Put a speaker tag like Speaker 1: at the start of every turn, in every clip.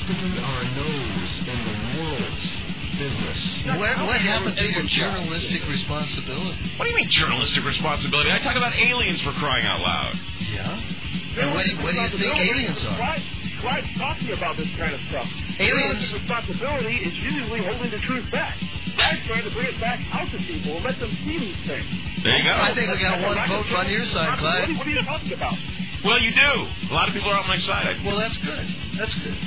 Speaker 1: sticking our nose in the world's business.
Speaker 2: What happened to your journalistic responsibility?
Speaker 3: What do you mean journalistic responsibility? I talk about aliens for crying out loud.
Speaker 2: Yeah? And what do you think aliens are?
Speaker 4: Why talk to me about this kind of stuff?
Speaker 2: Aliens'
Speaker 4: responsibility is usually holding the truth back. I'm trying to bring it back out to people and let them see these things.
Speaker 3: There you go.
Speaker 2: I think we got one vote on your side, Clyde.
Speaker 4: What are you talking about?
Speaker 3: Well, you do. A lot of people are on my side.
Speaker 2: Well, that's good. That's good.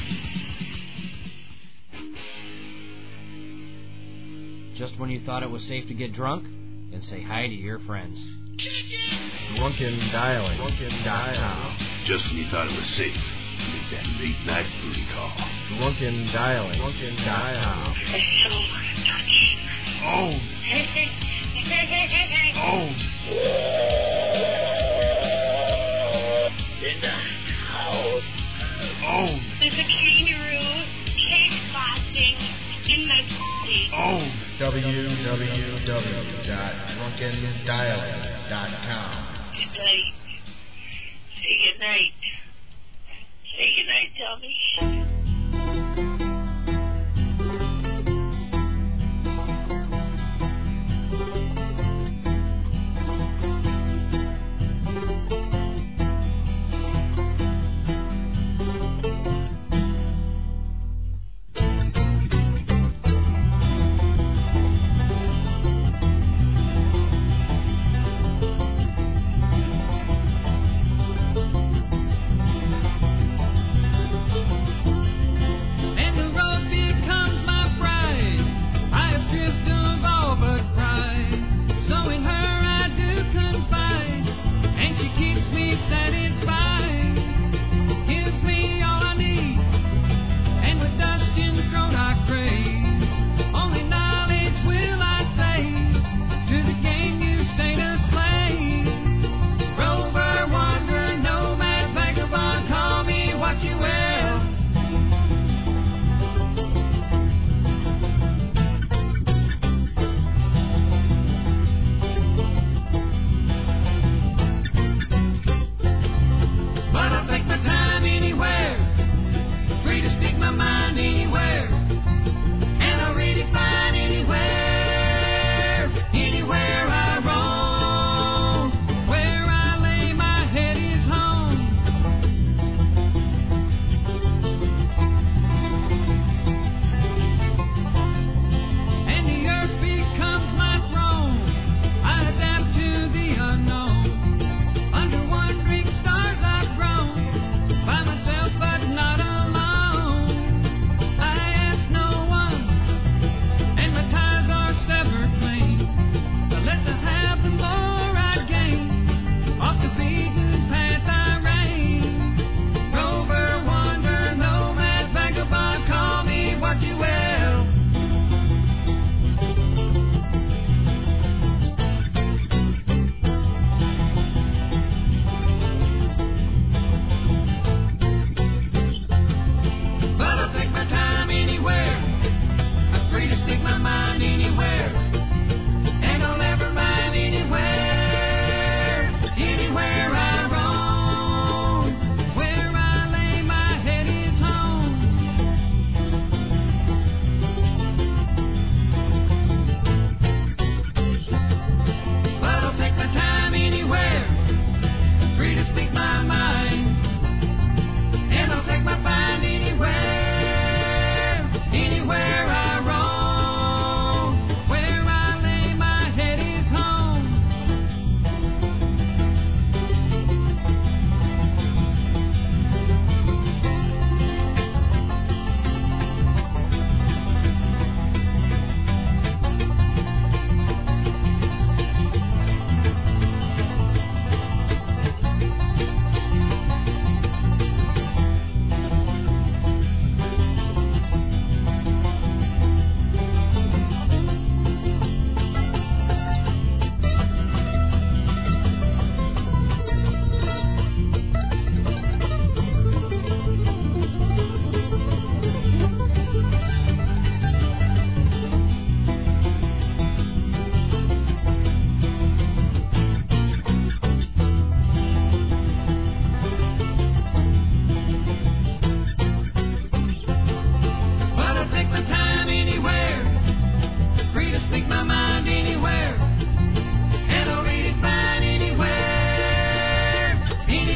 Speaker 5: Just when you thought it was safe to get drunk, then say hi to your friends.
Speaker 1: DrunkenDialing.com.
Speaker 6: Just when you thought it was safe to make that late night booty call.
Speaker 1: DrunkenDialing.com.
Speaker 6: Oh. Oh.
Speaker 7: In the house.
Speaker 6: Oh.
Speaker 7: There's a kangaroo kickboxing in my body.
Speaker 6: Oh.
Speaker 1: www.drunkendialing.com.
Speaker 7: Good night. Say good night. Say good night, Tommy.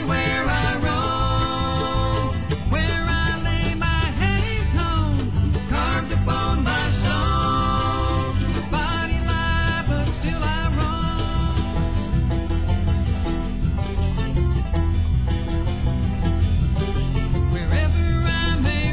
Speaker 8: Everywhere I roam, where I lay my head is home, carved upon my stone. Body lie, but still I roam. Wherever I may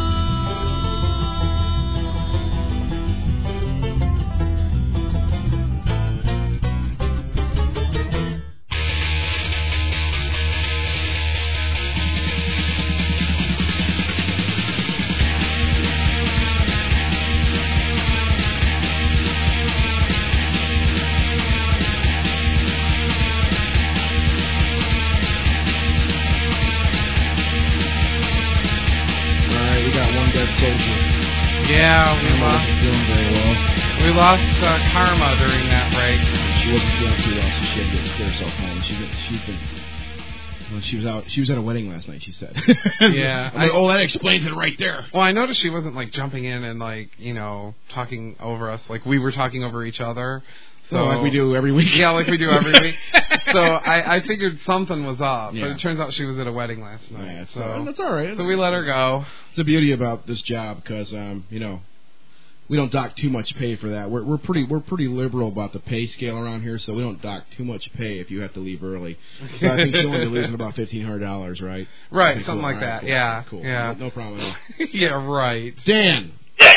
Speaker 9: Alright, we got one dead soldier.
Speaker 10: Yeah, we
Speaker 9: Karma
Speaker 10: lost.
Speaker 9: wasn't feeling very well.
Speaker 10: We lost Karma during that break.
Speaker 9: She wasn't feeling too well, so she had to get herself home. She was at a wedding last night, she said.
Speaker 10: Yeah.
Speaker 9: That explains it right there.
Speaker 10: Well, I noticed she wasn't like jumping in and talking over us like we were talking over each other. So
Speaker 9: like we do every week.
Speaker 10: Yeah, like we do every week. So I figured something was up,
Speaker 9: Yeah.
Speaker 10: but it turns out she was at a wedding last night.
Speaker 9: Yeah,
Speaker 10: so
Speaker 9: that's all right.
Speaker 10: So we let her go.
Speaker 9: It's the beauty about this job because we don't dock too much pay for that. We're pretty liberal about the pay scale around here, so we don't dock too much pay if you have to leave early. So I think she'll only be losing about $1,500, right?
Speaker 10: Right,
Speaker 9: Cool.
Speaker 10: something like that.
Speaker 9: Cool.
Speaker 10: Yeah,
Speaker 9: Cool.
Speaker 10: yeah.
Speaker 9: No problem at all.
Speaker 10: Yeah, right.
Speaker 9: Dan.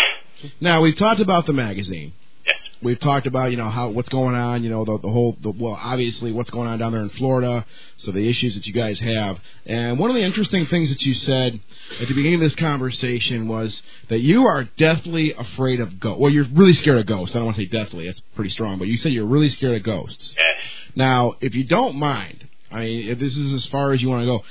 Speaker 9: Now we've talked about the magazine. We've talked about what's going on, obviously what's going on down there in Florida, so the issues that you guys have. And one of the interesting things that you said at the beginning of this conversation was that you are deathly afraid of ghosts. Well, you're really scared of ghosts. I don't want to say deathly, that's pretty strong, but you said you're really scared of ghosts.
Speaker 7: Yes.
Speaker 9: Now, if you don't mind, I mean, if this is as far as you want to go,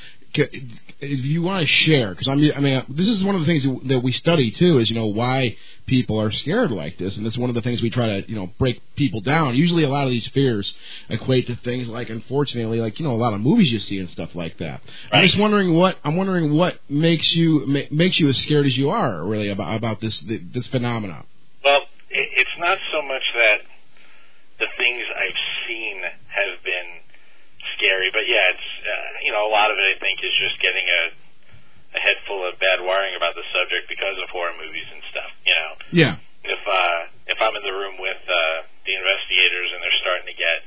Speaker 9: if you want to share, because this is one of the things that we study too, is why people are scared like this, and that's one of the things we try to break people down. Usually, a lot of these fears equate to things like, unfortunately, a lot of movies you see and stuff like that. Right. I'm wondering what makes you as scared as you are, really, about this phenomena.
Speaker 7: Well, it's not so much that the things I've seen have been scary, but yeah, it's a lot of it I think is just getting a head full of bad wiring about the subject because of horror movies and stuff.
Speaker 9: Yeah.
Speaker 7: If I'm in the room with the investigators and they're starting to get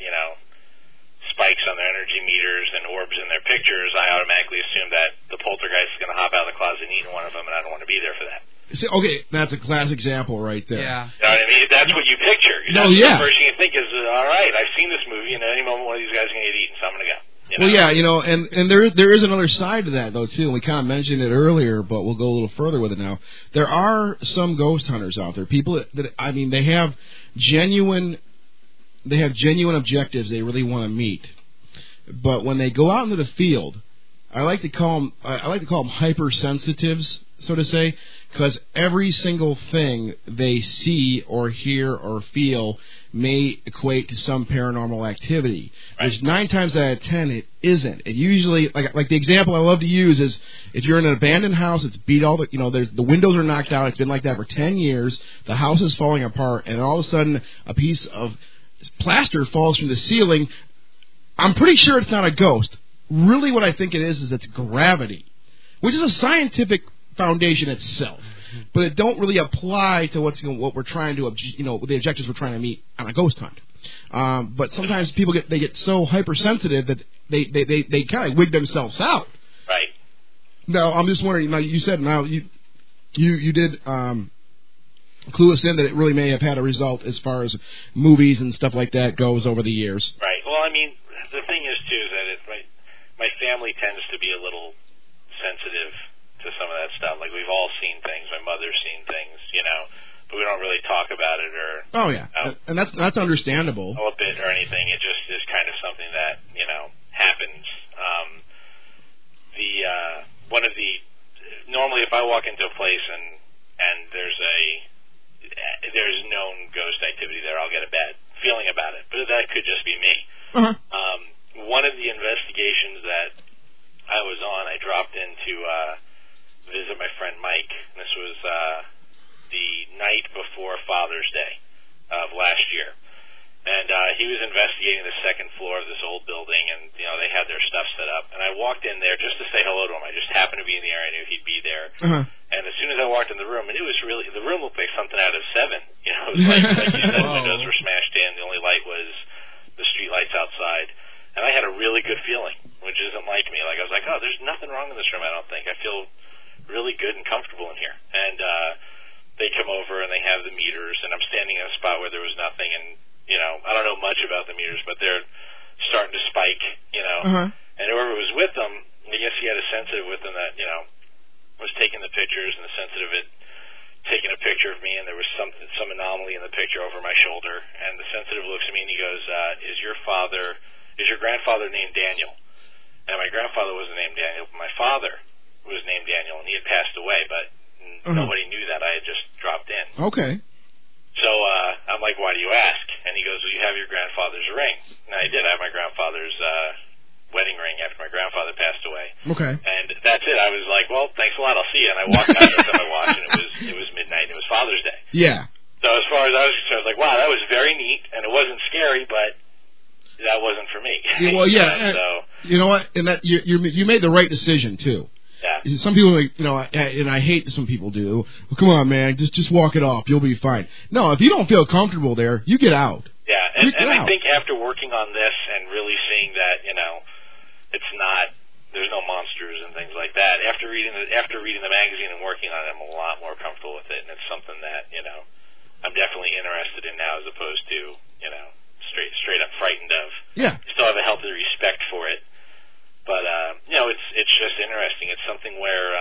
Speaker 7: spikes on their energy meters and orbs in their pictures, I automatically assume that the poltergeist is going to hop out of the closet and eat one of them, and I don't want to be there for that.
Speaker 9: Okay, that's a classic example right there.
Speaker 10: Yeah.
Speaker 7: You know what I mean? That's what you picture.
Speaker 9: No, yeah.
Speaker 7: The first thing you think is, all right, I've seen this movie, and at any moment one of these guys is going to get eaten, so I'm going to go.
Speaker 9: Well, yeah, and there is another side to that, though, too, and we kind of mentioned it earlier, but we'll go a little further with it now. There are some ghost hunters out there, people that they have genuine objectives they really want to meet, but when they go out into the field, I like to call them hypersensitives, so to say, because every single thing they see or hear or feel may equate to some paranormal activity.
Speaker 7: Right.
Speaker 9: Which 9 times out of 10 it isn't. It usually, like the example I love to use is if you're in an abandoned house, it's beat all the windows are knocked out. It's been like that for 10 years. The house is falling apart, and all of a sudden a piece of plaster falls from the ceiling. I'm pretty sure it's not a ghost. Really, what I think it is it's gravity, which is a scientific foundation itself, but it don't really apply to what we're trying to the objectives we're trying to meet on a ghost hunt. But sometimes people get so hypersensitive that they kind of wig themselves out.
Speaker 7: Right.
Speaker 9: Now I'm just wondering. Now you said you did clue us in that it really may have had a result as far as movies and stuff like that goes over the years.
Speaker 7: Right. Well, I mean, the thing is too is that my family tends to be a little sensitive to some of that stuff. Like, we've all seen things. My mother's seen things, but we don't really talk about it or...
Speaker 9: Oh, yeah. And that's understandable.
Speaker 7: A bit or anything. It just is kind of something that, happens. Normally if I walk into a place and there's known ghost activity there, I'll get a bad feeling about it. But that could just be me.
Speaker 9: Uh-huh.
Speaker 7: One of the investigations that I was on, I dropped in to visit my friend Mike. This was the night before Father's Day of last year. And he was investigating the second floor of this old building, and, you know, they had their stuff set up. And I walked in there just to say hello to him. I just happened to be in the area. I knew he'd be there.
Speaker 9: Uh-huh.
Speaker 7: And as soon as I walked in the room, and it was really, the room looked like something out of Seven. You know, it was like you said, the windows were smashed in. The only light was the street lights outside. And I had a really good feeling, which isn't like me. Like, I was like, oh, there's nothing wrong in this room, I don't think. I feel really good and comfortable in here. And they come over, and they have the meters, and I'm standing in a spot where there was nothing, and, you know, I don't know much about the meters, but they're starting to spike, you know.
Speaker 9: Uh-huh.
Speaker 7: And whoever was with them, I guess he had a sensitive with him that, you know, was taking the pictures, and the sensitive had taken a picture of me, and there was some anomaly in the picture over my shoulder. And the sensitive looks at me, and he goes, is your grandfather named Daniel? And my grandfather wasn't named Daniel, but my father was named Daniel, and he had passed away, but nobody knew that. I had just dropped in.
Speaker 9: Okay.
Speaker 7: So I'm like, why do you ask? And he goes, well, you have your grandfather's ring. And I did. I have my grandfather's wedding ring after my grandfather passed away.
Speaker 9: Okay.
Speaker 7: And that's it. I was like, well, thanks a lot. I'll see you. And I walked out, looked at my watch, and it was midnight. It was Father's Day.
Speaker 9: Yeah.
Speaker 7: So as far as I was concerned, I was like, wow, that was very neat, and it wasn't scary, but that wasn't for me.
Speaker 9: Yeah, well, yeah.
Speaker 7: So,
Speaker 9: you know what? And that you made the right decision too.
Speaker 7: Yeah.
Speaker 9: Some people, like, you know, and I hate some people do. Well, come on, man, just walk it off. You'll be fine. No, if you don't feel comfortable there, you get out.
Speaker 7: Yeah, and I think after working on this and really seeing that, you know, it's not, there's no monsters and things like that. After reading the magazine and working on it, I'm a lot more comfortable with it, and it's something that, you know, I'm definitely interested in now, as opposed to, you know, straight up frightened of.
Speaker 9: Yeah.
Speaker 7: Still have a healthy respect for it. But you know, it's just interesting. It's something where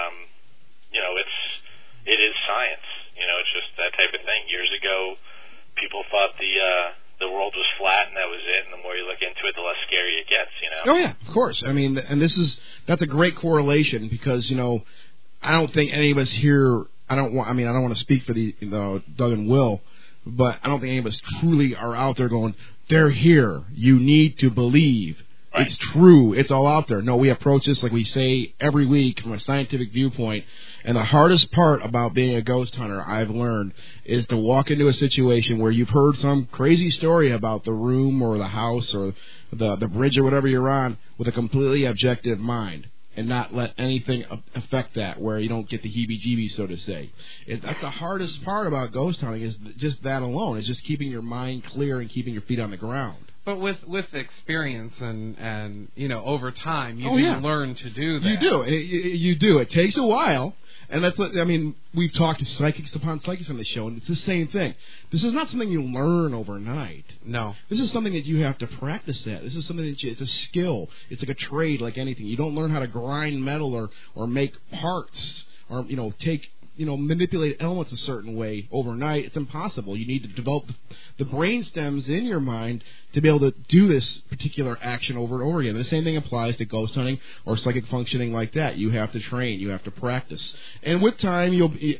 Speaker 7: you know, it is science. You know, it's just that type of thing. Years ago, people thought the world was flat and that was it. And the more you look into it, the less scary it gets. You know.
Speaker 9: Oh yeah, of course. I mean, and that's a great correlation, because, you know, I don't think any of us here. I don't want to speak for the Doug and Will, but I don't think any of us truly are out there going, they're here. You need to believe. Right. It's true. It's all out there. No, we approach this, like we say every week, from a scientific viewpoint. And the hardest part about being a ghost hunter, I've learned, is to walk into a situation where you've heard some crazy story about the room or the house or the bridge or whatever you're on, with a completely objective mind, and not let anything affect that, where you don't get the heebie-jeebies, so to say. That's the hardest part about ghost hunting, is just that alone. It's just keeping your mind clear and keeping your feet on the ground.
Speaker 10: But with experience and you know, over time, you do learn to do that.
Speaker 9: You do. It takes a while, and that's what, I mean, we've talked to psychics upon psychics on the show, and it's the same thing. This is not something you learn overnight.
Speaker 10: No.
Speaker 9: This is something that you have to practice at. This is something that it's a skill. It's like a trade, like anything. You don't learn how to grind metal or make parts, or, you know, manipulate elements a certain way overnight. It's impossible. You need to develop the brain stems in your mind to be able to do this particular action over and over again. The same thing applies to ghost hunting or psychic functioning like that. You have to train. You have to practice. And with time,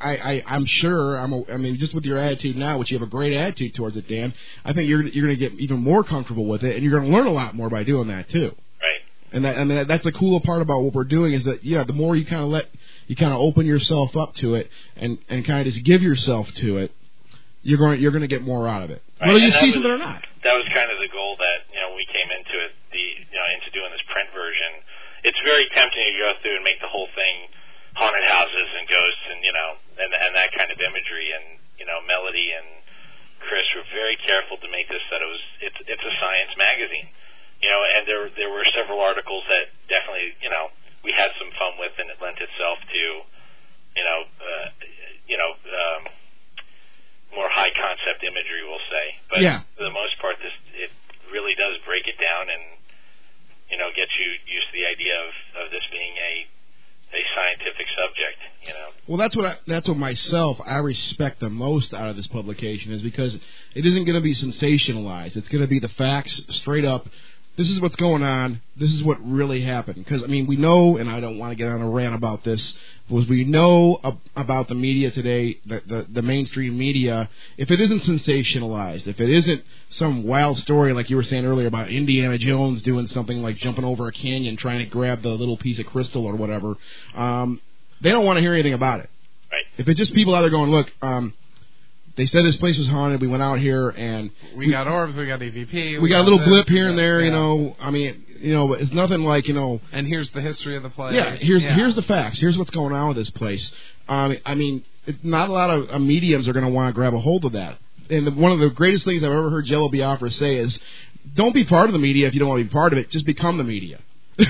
Speaker 9: I'm sure, just with your attitude now, which you have a great attitude towards it, Dan, I think you're going to get even more comfortable with it, and you're going to learn a lot more by doing that, too. And that's the cool part about what we're doing, is that, the more you kind of open yourself up to it and kind of just give yourself to it, you're going to get more out of it,
Speaker 7: right.
Speaker 9: Whether you see something or not.
Speaker 7: That was kind of the goal that, we came into it, into doing this print version. It's very tempting to go through and make the whole thing haunted houses and ghosts and and that kind of imagery, and Melody and Chris were very careful to make this that it's a science magazine. And there were several articles that definitely, we had some fun with, and it lent itself to, more high concept imagery, we'll say. But for the most part, it really does break it down and, get you used to the idea of this being a scientific subject,
Speaker 9: Well, that's what myself I respect the most out of this publication, is because it isn't going to be sensationalized. It's going to be the facts straight up. This is what's going on. This is what really happened. Because, we know, and I don't want to get on a rant about this, but we know about the media today, the mainstream media, if it isn't sensationalized, if it isn't some wild story like you were saying earlier about Indiana Jones doing something like jumping over a canyon trying to grab the little piece of crystal or whatever, they don't want to hear anything about it.
Speaker 7: Right.
Speaker 9: If it's just people out there going, look, They said this place was haunted. We went out here and
Speaker 10: we got orbs. We got EVP.
Speaker 9: We got a little
Speaker 10: this,
Speaker 9: blip here and there.
Speaker 10: Yeah.
Speaker 9: You know, I mean, you know, it's nothing like, you know.
Speaker 10: And here's the history of the place.
Speaker 9: Yeah, here's the facts. Here's what's going on with this place. I mean, not a lot of mediums are going to want to grab a hold of that. And one of the greatest things I've ever heard Jello Biafra say is, don't be part of the media if you don't want to be part of it. Just become the media.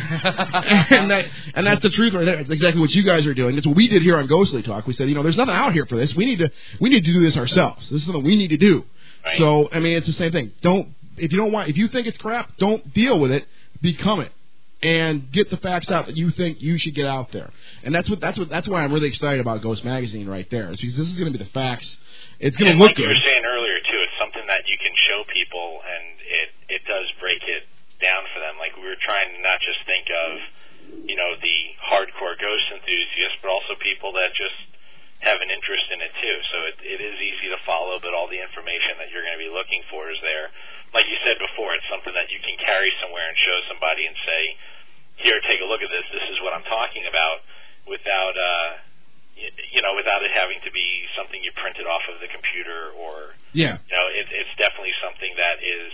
Speaker 9: and that's the truth right there. That's exactly what you guys are doing. That's what we did here on Ghostly Talk. We said, you know, there's nothing out here for this. We need to do this ourselves. This is something we need to do. Right. So, I mean, it's the same thing. If you think it's crap, don't deal with it. Become it. And get the facts out that you think you should get out there. And that's why I'm really excited about Ghost Magazine right there. It's because this is going to be the facts. It's going to look good.
Speaker 7: Like you were saying earlier too, it's something that you can show people, and it does break it down for them. Like we were trying to not just think of, you know, the hardcore ghost enthusiasts, but also people that just have an interest in it too. So it is easy to follow, but all the information that you're going to be looking for is there. Like you said before, it's something that you can carry somewhere and show somebody and say, here, take a look at this. This is what I'm talking about, without without it having to be something you printed off of the computer or. Yeah. You know, it's definitely something that is.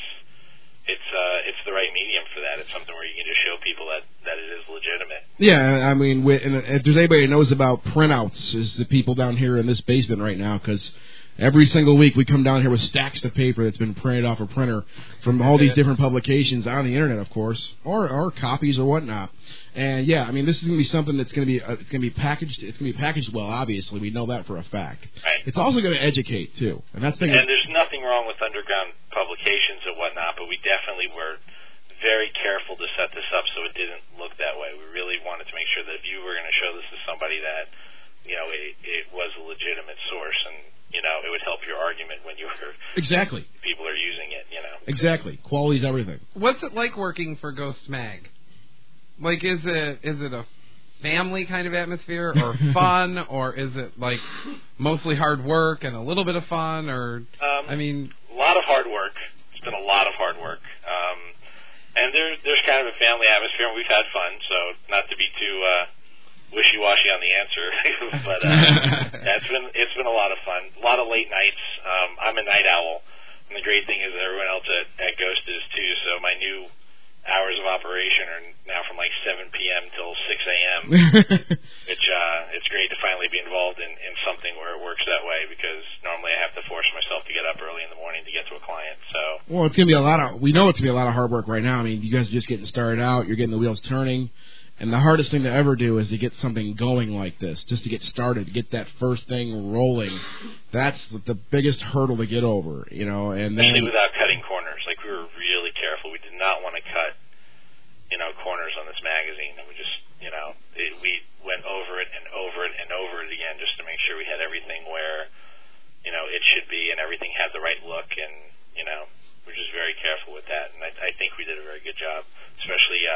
Speaker 7: It's the right medium for that. It's something where you can just show people that it is legitimate.
Speaker 9: Yeah, I mean, if there's anybody who knows about printouts, is the people down here in this basement right now, because every single week we come down here with stacks of paper that's been printed off a printer from all these different publications on the internet, of course, or copies or whatnot. And yeah, I mean, this is going to be something that's going to be packaged. It's going to be packaged well. Obviously, we know that for a fact.
Speaker 7: Right.
Speaker 9: It's also going to educate too, and that's the thing.
Speaker 7: And there's nothing wrong with underground publications and whatnot, but we definitely were very careful to set this up so it didn't look that way. We really wanted to make sure that if you were going to show this to somebody that, you know, it was a legitimate source, and you know, it would help your argument when you were
Speaker 9: exactly
Speaker 7: people are using it. You know,
Speaker 9: exactly. Quality's everything.
Speaker 10: What's it like working for Ghost Mag? Like, is it a family kind of atmosphere, or fun, or is it like mostly hard work and a little bit of fun, or I mean,
Speaker 7: a lot of hard work. It's been a lot of hard work, and there's kind of a family atmosphere, and we've had fun. So not to be too wishy-washy on the answer, but it's been a lot of fun. A lot of late nights. I'm a night owl, and the great thing is that everyone else at Ghost is too. So my new hours of operation are now from like 7 p.m. till 6 a.m. which it's great to finally be involved in something where it works that way, because normally I have to force myself to get up early in the morning to get to a client. So
Speaker 9: well, it's gonna be we know it's gonna be a lot of hard work right now. I mean, you guys are just getting started out. You're getting the wheels turning. And the hardest thing to ever do is to get something going like this, just to get started, get that first thing rolling. That's the biggest hurdle to get over, you know. And then,
Speaker 7: especially without cutting corners. Like, we were really careful. We did not want to cut, you know, corners on this magazine. And we just, you know, we went over it and over it and over it again just to make sure we had everything where, you know, it should be, and everything had the right look. And, you know, we're just very careful with that. And I think we did a very good job, especially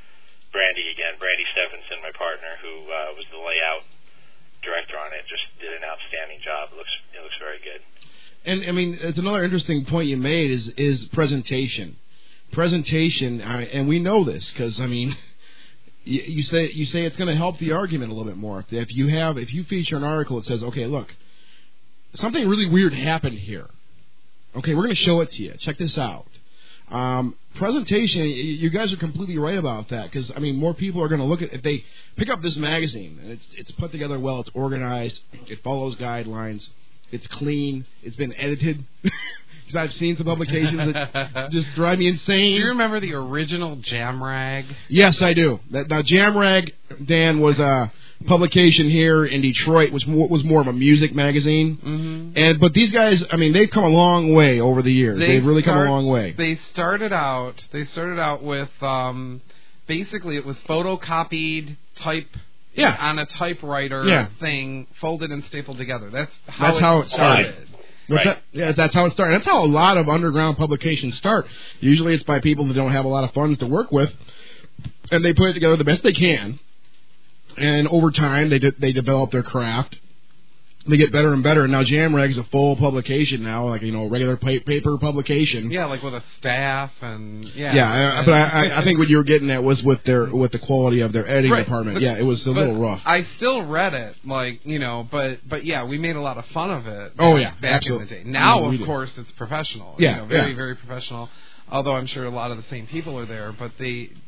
Speaker 7: Brandy Stephenson, my partner, who was the layout director on it, just did an outstanding job. It looks very good.
Speaker 9: And I mean, it's another interesting point you made is presentation. Presentation, and we know this because I mean, you say it's going to help the argument a little bit more. If you feature an article that says, okay, look, something really weird happened here. Okay, we're going to show it to you. Check this out. Presentation, you guys are completely right about that, because I mean, more people are going to look at, if they pick up this magazine and it's put together well, it's organized, it follows guidelines, it's clean, it's been edited. Because I've seen some publications that just drive me insane.
Speaker 10: Do you remember the original Jam Rag?
Speaker 9: Yes, I do. Now, Jam Rag, Dan, was a publication here in Detroit, was more of a music magazine. Mm-hmm. But these guys, I mean, they've come a long way over the years. They've really come a long way.
Speaker 10: They started out with basically it was photocopied type.
Speaker 9: Yeah.
Speaker 10: On a typewriter thing, folded and stapled together. That's how it started.
Speaker 9: Right. That's how it started. That's how a lot of underground publications start. Usually it's by people that don't have a lot of funds to work with, and they put it together the best they can. And over time, they develop their craft, They get better and better, and now Jam Rag's a full publication now, like regular paper publication.
Speaker 10: Yeah, like with a staff and
Speaker 9: but I think what you were getting at was with the quality of their editing department. It was a little rough.
Speaker 10: I still read it, but yeah, we made a lot of fun of it.
Speaker 9: Oh yeah,
Speaker 10: back
Speaker 9: absolutely.
Speaker 10: in the day. Now, of course, it's professional.
Speaker 9: Yeah,
Speaker 10: very very professional. Although I'm sure a lot of the same people are there, but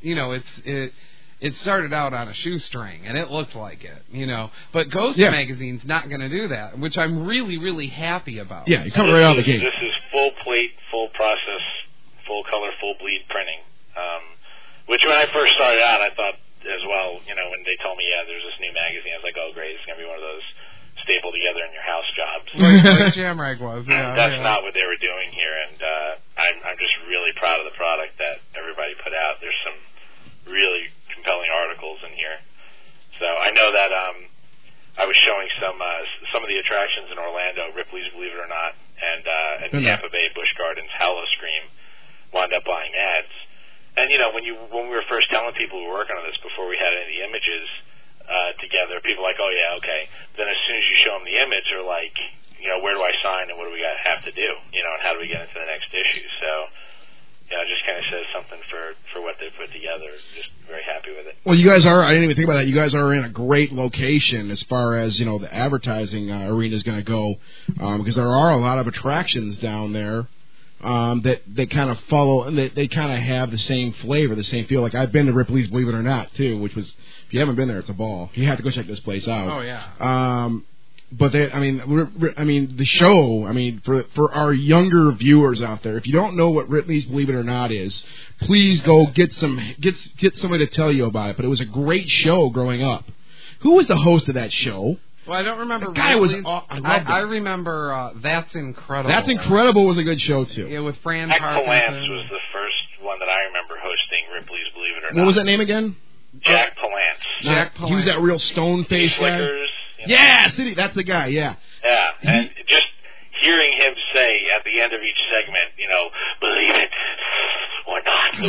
Speaker 10: it started out on a shoestring, and it looked like it, But Ghost Magazine's not going to do that, which I'm really, really happy about.
Speaker 9: Yeah, you come right out of the gate.
Speaker 7: This is full plate, full process, full color, full bleed printing. Which when I first started out, I thought as well, when they told me, there's this new magazine, I was like, oh, great, it's going to be one of those staple together in your house jobs.
Speaker 10: Like Jam Rag was.
Speaker 7: That's not what they were doing here, and I'm just really proud of the product that everybody put out. There's some really compelling articles in here. So I know that I was showing some of the attractions in Orlando, Ripley's Believe It or Not, and at Tampa Bay Busch Gardens, Hallow Scream, wound up buying ads. And when we were first telling people we were working on this before we had any of the images together, people were like, oh yeah, okay. Then as soon as you show them the image, they're like, where do I sign and what do we have to do? And how do we get into the next issue? So it just kind of says something for what they put together. Just very happy with it.
Speaker 9: Well, you guys are, I didn't even think about that, you guys are in a great location as far as, the advertising arena is going to go, because there are a lot of attractions down there that they kind of follow, and they kind of have the same flavor, the same feel. Like, I've been to Ripley's Believe It or Not, too, which was, if you haven't been there, it's a ball. You have to go check this place out.
Speaker 10: Oh, yeah.
Speaker 9: But the show, for our younger viewers out there, if you don't know what Ripley's Believe It or Not is, please go get somebody to tell you about it. But it was a great show growing up. Who was the host of that show?
Speaker 10: Well, I don't remember.
Speaker 9: The guy was. I
Speaker 10: remember That's Incredible.
Speaker 9: That's Incredible was a good show too.
Speaker 10: Yeah, with Fran
Speaker 7: Jack
Speaker 10: Parkinson.
Speaker 7: Palance was the first one that I remember hosting Ripley's Believe It or Not.
Speaker 9: What was that name again?
Speaker 7: Jack Palance.
Speaker 10: Jack Palance.
Speaker 9: He was that real stone-faced guy. Yeah, City. That's the guy. Yeah.
Speaker 7: Yeah, and just hearing him say at the end of each segment, believe it or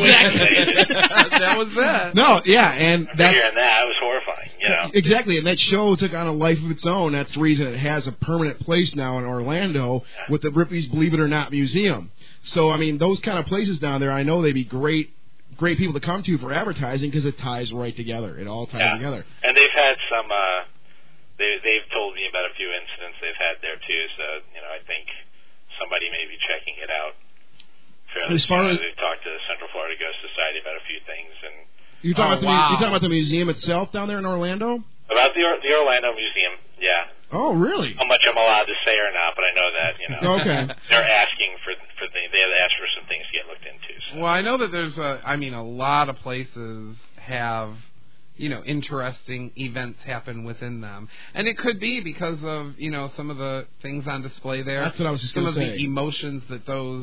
Speaker 7: not.
Speaker 10: Exactly. That was that.
Speaker 9: No, yeah, and that's
Speaker 7: hearing that was horrifying.
Speaker 9: Exactly, and that show took on a life of its own. That's the reason it has a permanent place now in Orlando with the Ripley's Believe It or Not Museum. So, those kind of places down there, I know they'd be great people to come to for advertising because it ties right together. It all ties together.
Speaker 7: And they've had some. They've told me about a few incidents they've had there too. So I think somebody may be checking it out. As far as we've talked to the Central Florida Ghost Society about a few things, and
Speaker 9: you talking about the museum itself down there in Orlando?
Speaker 7: About the Orlando Museum, yeah.
Speaker 9: Oh, really?
Speaker 7: How much I'm allowed to say or not, but I know that
Speaker 9: Okay.
Speaker 7: They're asking for things. They have asked for some things to get looked into. So.
Speaker 10: Well, I know that there's a lot of places have interesting events happen within them. And it could be because of, some of the things on display there.
Speaker 9: That's what I was just going to say.
Speaker 10: Some of the emotions that those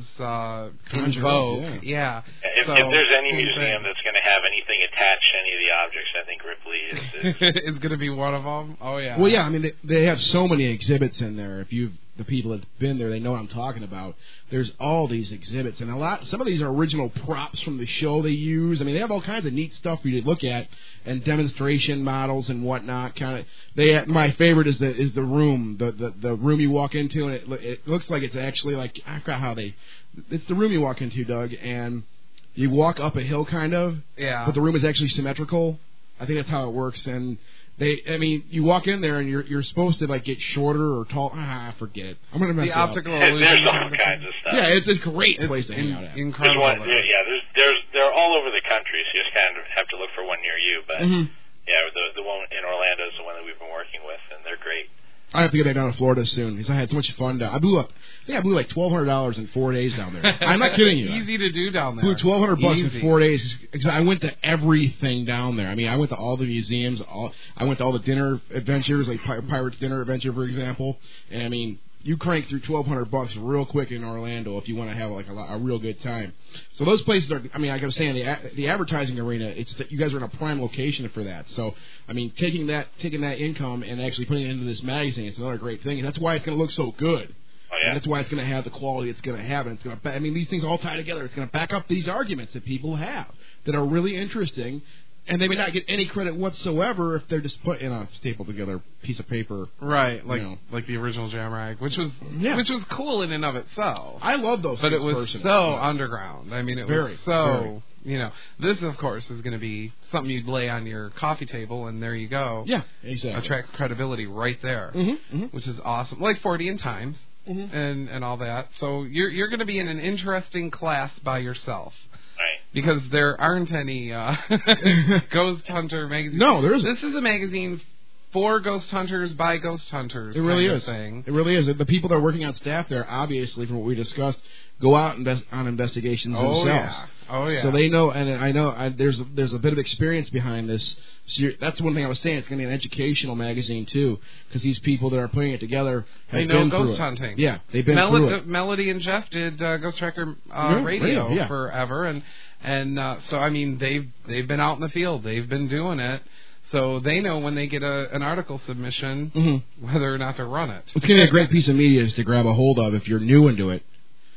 Speaker 10: invoke. Yeah.
Speaker 7: If there's any museum that's going to have anything attached to any of the objects, I think Ripley is
Speaker 10: is going to be one of them. Oh, yeah.
Speaker 9: Well, yeah, they have so many exhibits in there. If the people that have been there, they know what I'm talking about. There's all these exhibits, and some of these are original props from the show they use. They have all kinds of neat stuff for you to look at, and demonstration models and whatnot. My favorite is the room, the room you walk into, and it looks like it's actually like I forgot how it's the room you walk into, Doug, and you walk up a hill kind of.
Speaker 10: Yeah.
Speaker 9: But the room is actually symmetrical. I think that's how it works, and. You walk in there and you're supposed to get shorter or tall. Forget it. I'm gonna mess
Speaker 10: the
Speaker 9: it up.
Speaker 10: optical illusion.
Speaker 7: There's all kinds of stuff.
Speaker 9: Yeah, it's a great place to hang out at.
Speaker 10: Incredible.
Speaker 7: They're all over the country, so you just kind of have to look for one near you. But the one in Orlando is the one that we've been working with, and they're great.
Speaker 9: I have to get back down to Florida soon because I had so much fun down. I think I blew like $1,200 in 4 days down there. I'm not kidding you.
Speaker 10: Easy to do down there.
Speaker 9: Blew $1,200 in 4 days because I went to everything down there. I went to all the museums. I went to all the dinner adventures, like Pirates Dinner Adventure, for example. And you crank through $1,200 real quick in Orlando if you want to have a real good time. So those places are. I got to say, in the advertising arena, it's that you guys are in a prime location for that. So taking that income and actually putting it into this magazine, it's another great thing, and that's why it's going to look so good.
Speaker 7: Oh, yeah.
Speaker 9: And that's why it's going to have the quality it's going to have, and it's going to. These things all tie together. It's going to back up these arguments that people have that are really interesting. And they may not get any credit whatsoever if they're just put in a stapled together piece of paper.
Speaker 10: Right, like
Speaker 9: you know.
Speaker 10: like the original Jamrag, which was cool in and of itself.
Speaker 9: I love those
Speaker 10: but
Speaker 9: things
Speaker 10: it was
Speaker 9: personally.
Speaker 10: so underground. I mean, it
Speaker 9: Very,
Speaker 10: was so
Speaker 9: very.
Speaker 10: you know. This, of course, is going to be something you'd lay on your coffee table, and there you go.
Speaker 9: Yeah, exactly.
Speaker 10: Attracts credibility right there, which is awesome. Like 40 in Times and all that. So you're going to be in an interesting class by yourself.
Speaker 7: Right.
Speaker 10: Because there aren't any Ghost Hunter magazines.
Speaker 9: No, there isn't.
Speaker 10: This is a magazine for ghost hunters by ghost hunters.
Speaker 9: It really
Speaker 10: kind
Speaker 9: is.
Speaker 10: of thing.
Speaker 9: It really is. The people that are working on staff there, obviously, from what we discussed, go out on investigations themselves.
Speaker 10: Yeah. Oh yeah.
Speaker 9: So they know, and I know there's a bit of experience behind this. So that's one thing I was saying. It's going to be an educational magazine too, because these people that are putting it together have
Speaker 10: they know
Speaker 9: been
Speaker 10: ghost
Speaker 9: through
Speaker 10: hunting.
Speaker 9: It. Yeah, they've been through it.
Speaker 10: Melody and Jeff did Ghost Tracker
Speaker 9: radio
Speaker 10: forever, and so I mean they've been out in the field. They've been doing it. So they know when they get an article submission whether or not to run it.
Speaker 9: It's going to be a great piece of media just to grab a hold of if you're new into it.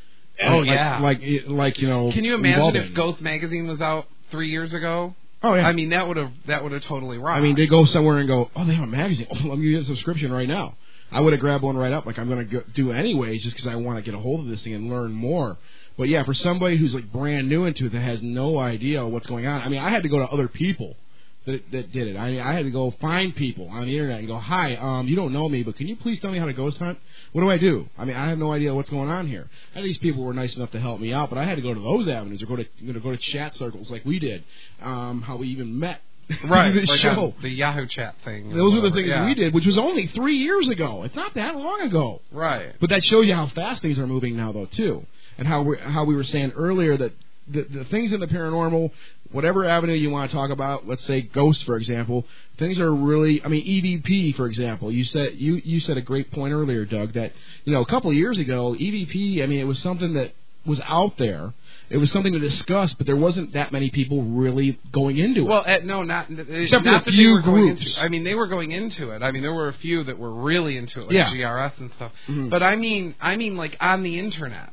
Speaker 10: Oh,
Speaker 9: like you know.
Speaker 10: Can you imagine if Ghost Magazine was out 3 years ago?
Speaker 9: Oh yeah.
Speaker 10: I mean that would have totally rocked.
Speaker 9: I mean they go somewhere and go, oh, they have a magazine. Oh, let me get a subscription right now. I would have grabbed one right up, like I'm going to do anyways, just because I want to get a hold of this thing and learn more. But yeah, for somebody who's like brand new into it that has no idea what's going on, I mean, I had to go to other people that did it. I mean, I had to go find people on the internet and go, hi, you don't know me, but can you please tell me how to ghost hunt? What do I do? I mean, I have no idea what's going on here. And these people were nice enough to help me out, but I had to go to those avenues or go to chat circles like we did. How we even met.
Speaker 10: Right,
Speaker 9: the
Speaker 10: like
Speaker 9: show.
Speaker 10: The Yahoo chat thing.
Speaker 9: Those were the things we did, which was only 3 years ago. It's not that long ago.
Speaker 10: Right.
Speaker 9: But that shows you how fast things are moving now, though, too. And how we were saying earlier that the things in the paranormal, whatever avenue you want to talk about, let's say ghosts, for example, things are really, I mean, EVP, for example. You said a great point earlier, Doug, that, you know, a couple of years ago, EVP, I mean, it was something that was out there. It was something to discuss, but there wasn't that many people really going into it.
Speaker 10: Well, not
Speaker 9: except
Speaker 10: not
Speaker 9: for a
Speaker 10: that
Speaker 9: few
Speaker 10: they were going
Speaker 9: groups.
Speaker 10: into. I mean, they were going into it. I mean, there were a few that were really into it, like
Speaker 9: Yeah.
Speaker 10: GRS and stuff.
Speaker 9: Mhm.
Speaker 10: But I mean, like on the internet.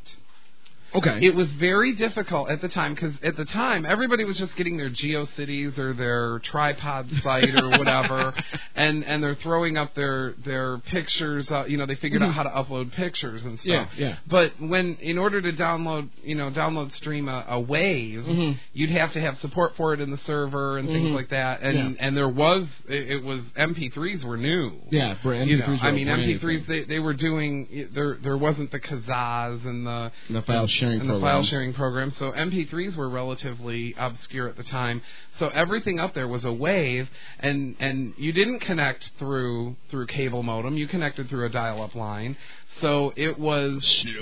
Speaker 9: Okay.
Speaker 10: It was very difficult at the time because at the time everybody was just getting their GeoCities or their tripod site or whatever, and they're throwing up their pictures. You know, they figured out how to upload pictures and stuff.
Speaker 9: Yeah.
Speaker 10: But in order to download stream a wave, you'd have to have support for it in the server and things like that. And there was it was MP3s were new.
Speaker 9: Yeah, for MP3s.
Speaker 10: You know, I mean
Speaker 9: were brand
Speaker 10: MP3s
Speaker 9: new.
Speaker 10: they were doing there wasn't the Kazaz and the
Speaker 9: file sharing
Speaker 10: and the file
Speaker 9: programs.
Speaker 10: sharing program. So MP3s were relatively obscure at the time. So everything up there was a wave, and you didn't connect through cable modem. You connected through a dial-up line. So it was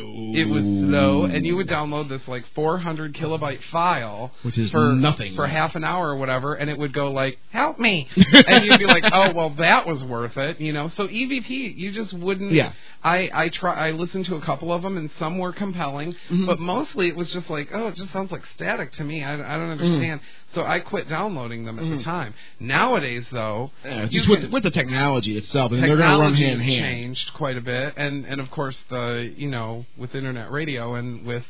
Speaker 10: slow, and you would download this like 400 kilobyte file,
Speaker 9: which is
Speaker 10: for
Speaker 9: nothing
Speaker 10: for half an hour or whatever, and it would go like, "Help me," and you'd be like, "Oh, well, that was worth it," you know. So EVP, you just wouldn't.
Speaker 9: Yeah.
Speaker 10: I listened to a couple of them, and some were compelling, but mostly it was just like, oh, it just sounds like static to me. I don't understand. So I quit downloading them at the time. Nowadays, though,
Speaker 9: just with the technology itself, and they're going to run hand in hand.
Speaker 10: Changed quite a bit, and of course with internet radio and with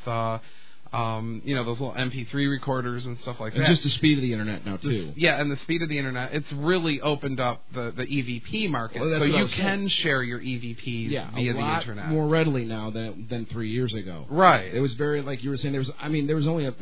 Speaker 10: those little MP3 recorders and stuff like that.
Speaker 9: And just the speed of the internet now too.
Speaker 10: And the speed of the internet, it's really opened up the EVP market.
Speaker 9: Well,
Speaker 10: so you can share your EVPs via the internet
Speaker 9: more readily now than 3 years ago.
Speaker 10: Right.
Speaker 9: It was very, like you were saying, there was only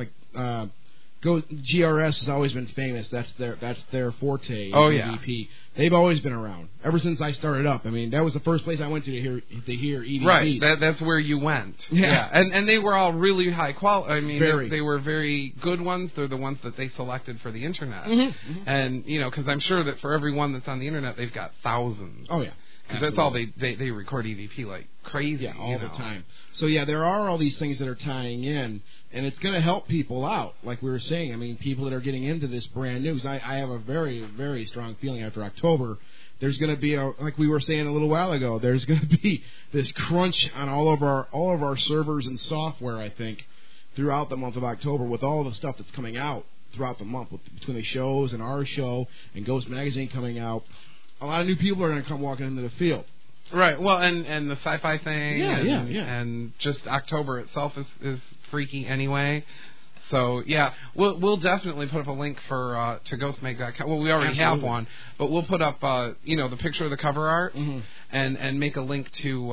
Speaker 9: GRS has always been famous. That's their forte.
Speaker 10: Oh,
Speaker 9: EVP. They've always been around ever since I started up. I mean, that was the first place I went to hear EVP.
Speaker 10: Right. That's where you went.
Speaker 9: Yeah.
Speaker 10: And they were all really high quality. I mean, they were very good ones. They're the ones that they selected for the internet. And because I'm sure that for every one that's on the internet, they've got thousands.
Speaker 9: Oh yeah.
Speaker 10: Because that's all they record EVP like crazy.
Speaker 9: Yeah, all the time. So yeah, there are all these things that are tying in, and it's going to help people out, like we were saying. I mean, people that are getting into this brand new. 'Cause I have a very, very strong feeling after October, there's going to be like we were saying a little while ago, there's going to be this crunch on all of our servers and software. I think throughout the month of October with all the stuff that's coming out throughout the month between the shows and our show and Ghost Magazine coming out. A lot of new people are going to come walking into the field.
Speaker 10: Right. Well, and the sci-fi thing.
Speaker 9: Yeah.
Speaker 10: And just October itself is freaky anyway. So yeah, we'll definitely put up a link for to ghostmag.com. Well, we already have one, but we'll put up the picture of the cover art and make a link to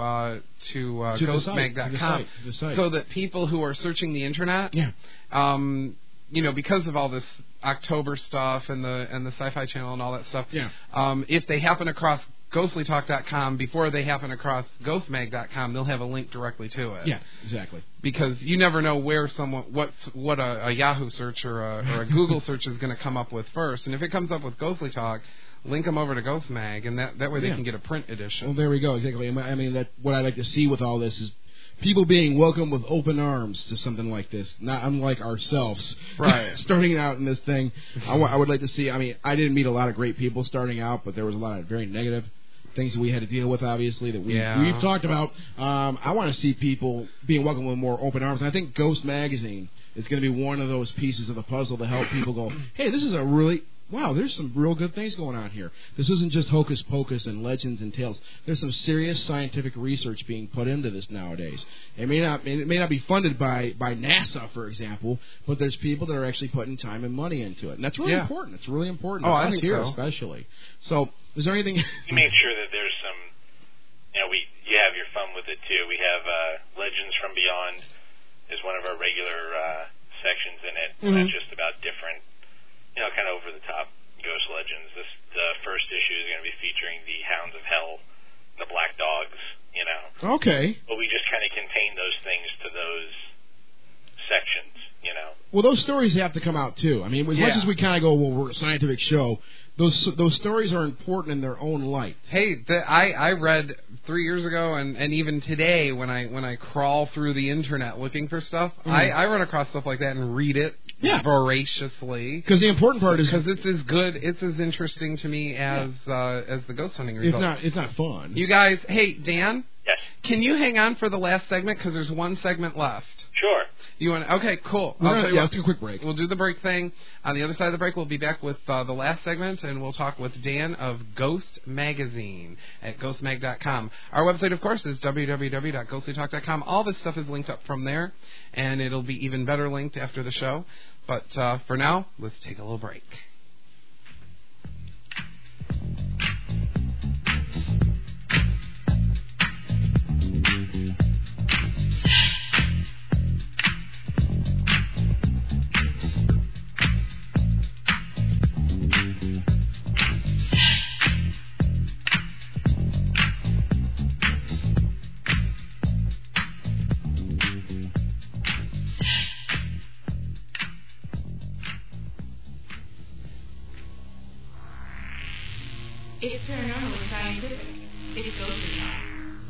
Speaker 10: ghostmag.com
Speaker 9: the site.
Speaker 10: So that people who are searching the internet, because of all this October stuff and the Sci-Fi Channel and all that stuff, if they happen across ghostlytalk.com before they happen across ghostmag.com, they'll have a link directly to it.
Speaker 9: Yeah, exactly.
Speaker 10: Because you never know where what a Yahoo search or a Google search is going to come up with first. And if it comes up with Ghostly Talk, link them over to Ghostmag, and that way they can get a print edition.
Speaker 9: Well, there we go. Exactly. I mean, that what I like to see with all this is people being welcomed with open arms to something like this, not unlike ourselves.
Speaker 10: Right.
Speaker 9: Starting out in this thing, I would like to see. I mean, I didn't meet a lot of great people starting out, but there was a lot of very negative things that we had to deal with, obviously, that we've talked about. I want to see people being welcomed with more open arms, and I think Ghost Magazine is going to be one of those pieces of the puzzle to help people go, hey, this is a really... Wow, there's some real good things going on here. This isn't just hocus pocus and legends and tales. There's some serious scientific research being put into this nowadays. It may not be funded by NASA, for example, but there's people that are actually putting time and money into it, and that's really important. It's really important.
Speaker 10: Oh,
Speaker 9: to
Speaker 10: I
Speaker 9: us
Speaker 10: think
Speaker 9: here,
Speaker 10: so.
Speaker 9: Especially. So, is there anything?
Speaker 7: You made sure that there's some. You have your fun with it too. We have Legends from Beyond is one of our regular sections in it, and that's just about different. Kind of over-the-top ghost legends. The first issue is going to be featuring the Hounds of Hell, the Black Dogs,
Speaker 9: Okay.
Speaker 7: But we just kind of contain those things to those sections,
Speaker 9: Well, those stories have to come out, too. I mean, as much as we kind of go, well, we're a scientific show, those stories are important in their own light.
Speaker 10: Hey, I read 3 years ago, and even today when I crawl through the internet looking for stuff, I run across stuff like that and read it voraciously.
Speaker 9: Because the important part is...
Speaker 10: Because it's as interesting to me as the ghost hunting results.
Speaker 9: It's not fun.
Speaker 10: You guys, hey, Dan?
Speaker 7: Yes.
Speaker 10: Can you hang on for the last segment? Because there's one segment left.
Speaker 7: Sure.
Speaker 10: You want? Okay, cool.
Speaker 9: Let's take a quick break.
Speaker 10: We'll do the break thing. On the other side of the break, we'll be back with the last segment, and we'll talk with Dan of Ghost Magazine at ghostmag.com. Our website, of course, is www.ghostlytalk.com. All this stuff is linked up from there, and it'll be even better linked after the show. But for now, let's take a little break.
Speaker 11: It's paranormal and scientific. It's Ghostly Talk.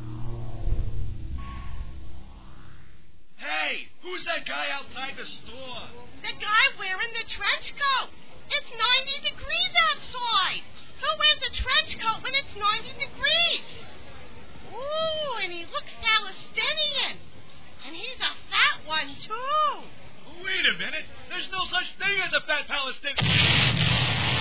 Speaker 12: Hey, who's that guy outside the store?
Speaker 13: The guy wearing the trench coat. It's 90 degrees outside. Who wears a trench coat when it's 90 degrees? Ooh, and he looks Palestinian. And he's a fat one, too.
Speaker 12: Wait a minute. There's no such thing as a fat Palestinian.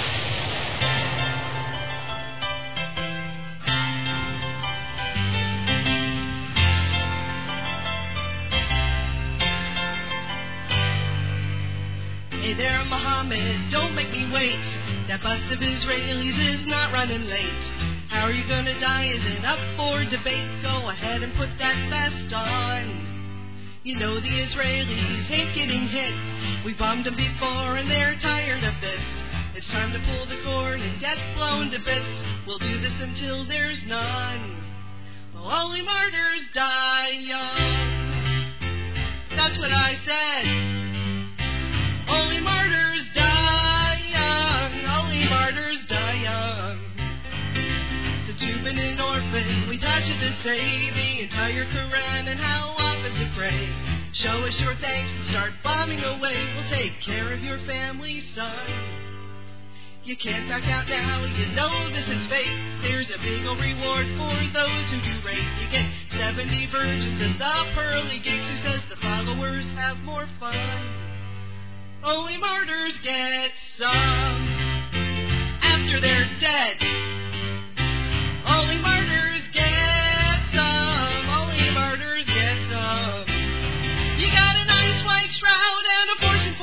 Speaker 14: Hey there, Mohammed, don't make me wait. That bus of Israelis is not running late. How are you gonna die? Is it up for debate? Go ahead and put that vest on. You know the Israelis hate getting hit. We bombed them before and they're tired of this. It's time to pull the cord and get blown to bits. We'll do this until there's none. Only martyrs die young. That's what I said. Only martyrs die young. Only martyrs die young. The Juban and orphan, we touch it to say the entire Quran and how often to pray. Show us your thanks and start bombing away. We'll take care of your family, son. You can't back out now, you know this is fate. There's a big old reward for those who do rape. You get 70 virgins and the pearly gates. Who says the followers have more fun? Only martyrs get some after they're dead. Only martyrs get some. Only martyrs get some. You got a nice white shroud and a fortune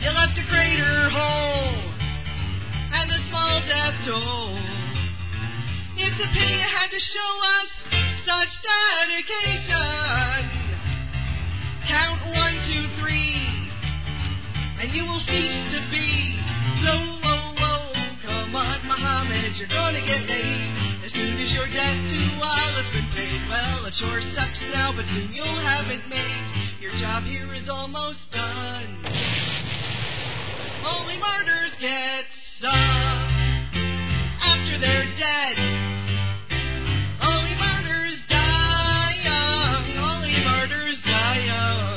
Speaker 14: You left a greater hole and a small death toll. It's a pity you had to show us such dedication. Count 1, 2, 3, and you will cease to be. Low, low, low. Come on, Muhammad, you're gonna get laid as soon as your debt to Allah has been paid. Well, it sure sucks now, but soon you'll have it made. Your job here is almost done. Only martyrs get some after they're dead. Only martyrs die young. Only martyrs die young.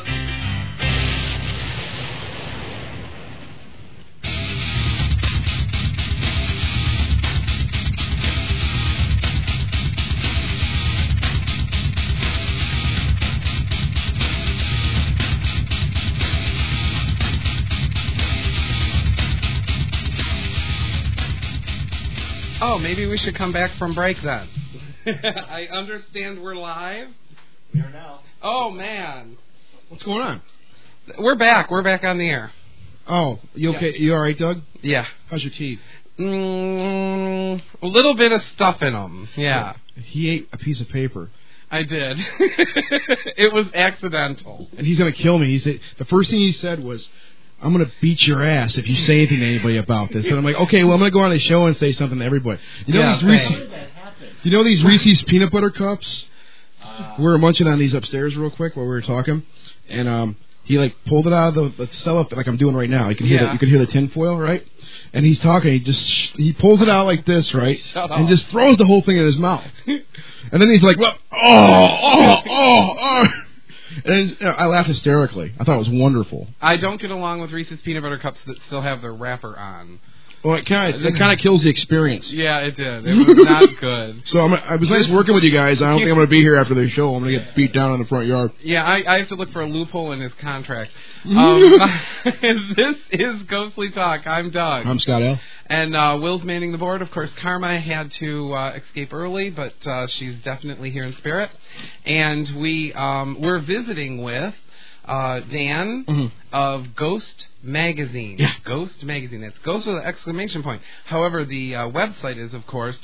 Speaker 10: Oh, maybe we should come back from break then. I understand we're live.
Speaker 5: We are now.
Speaker 10: Oh, man.
Speaker 9: What's going on?
Speaker 10: We're back. We're back on the air.
Speaker 9: Oh, you okay? You all right, Doug?
Speaker 10: Yeah.
Speaker 9: How's your teeth?
Speaker 10: A little bit of stuff in them. Yeah.
Speaker 9: He ate a piece of paper.
Speaker 10: I did. It was accidental.
Speaker 9: And he's going to kill me. He said the first thing he said was, I'm going to beat your ass if you say anything to anybody about this. And I'm like, okay, well, I'm going to go on the show and say something to everybody. You know these Reese's peanut butter cups? We were munching on these upstairs real quick while we were talking. And he, like, pulled it out of the cellophane, like I'm doing right now. You can hear the tinfoil, right? And he's talking. He pulls it out like this, right? And just throws the whole thing in his mouth. And then he's like, well, oh. And I laughed hysterically. I thought it was wonderful.
Speaker 10: I don't get along with Reese's peanut butter cups that still have their wrapper on.
Speaker 9: Well, it kind of kills the experience.
Speaker 10: Yeah, it did. It was not good.
Speaker 9: So it was nice working with you guys. I don't think I'm going to be here after the show. I'm going to get beat down in the front yard.
Speaker 10: Yeah, I have to look for a loophole in his contract. This is Ghostly Talk. I'm Doug.
Speaker 9: I'm Scott L.
Speaker 10: And Will's manning the board. Of course, Karma had to escape early, but she's definitely here in spirit. And we're visiting with Dan of Ghost Magazine. Yeah. Ghost Magazine. That's Ghost with an exclamation point. However, the website is, of course,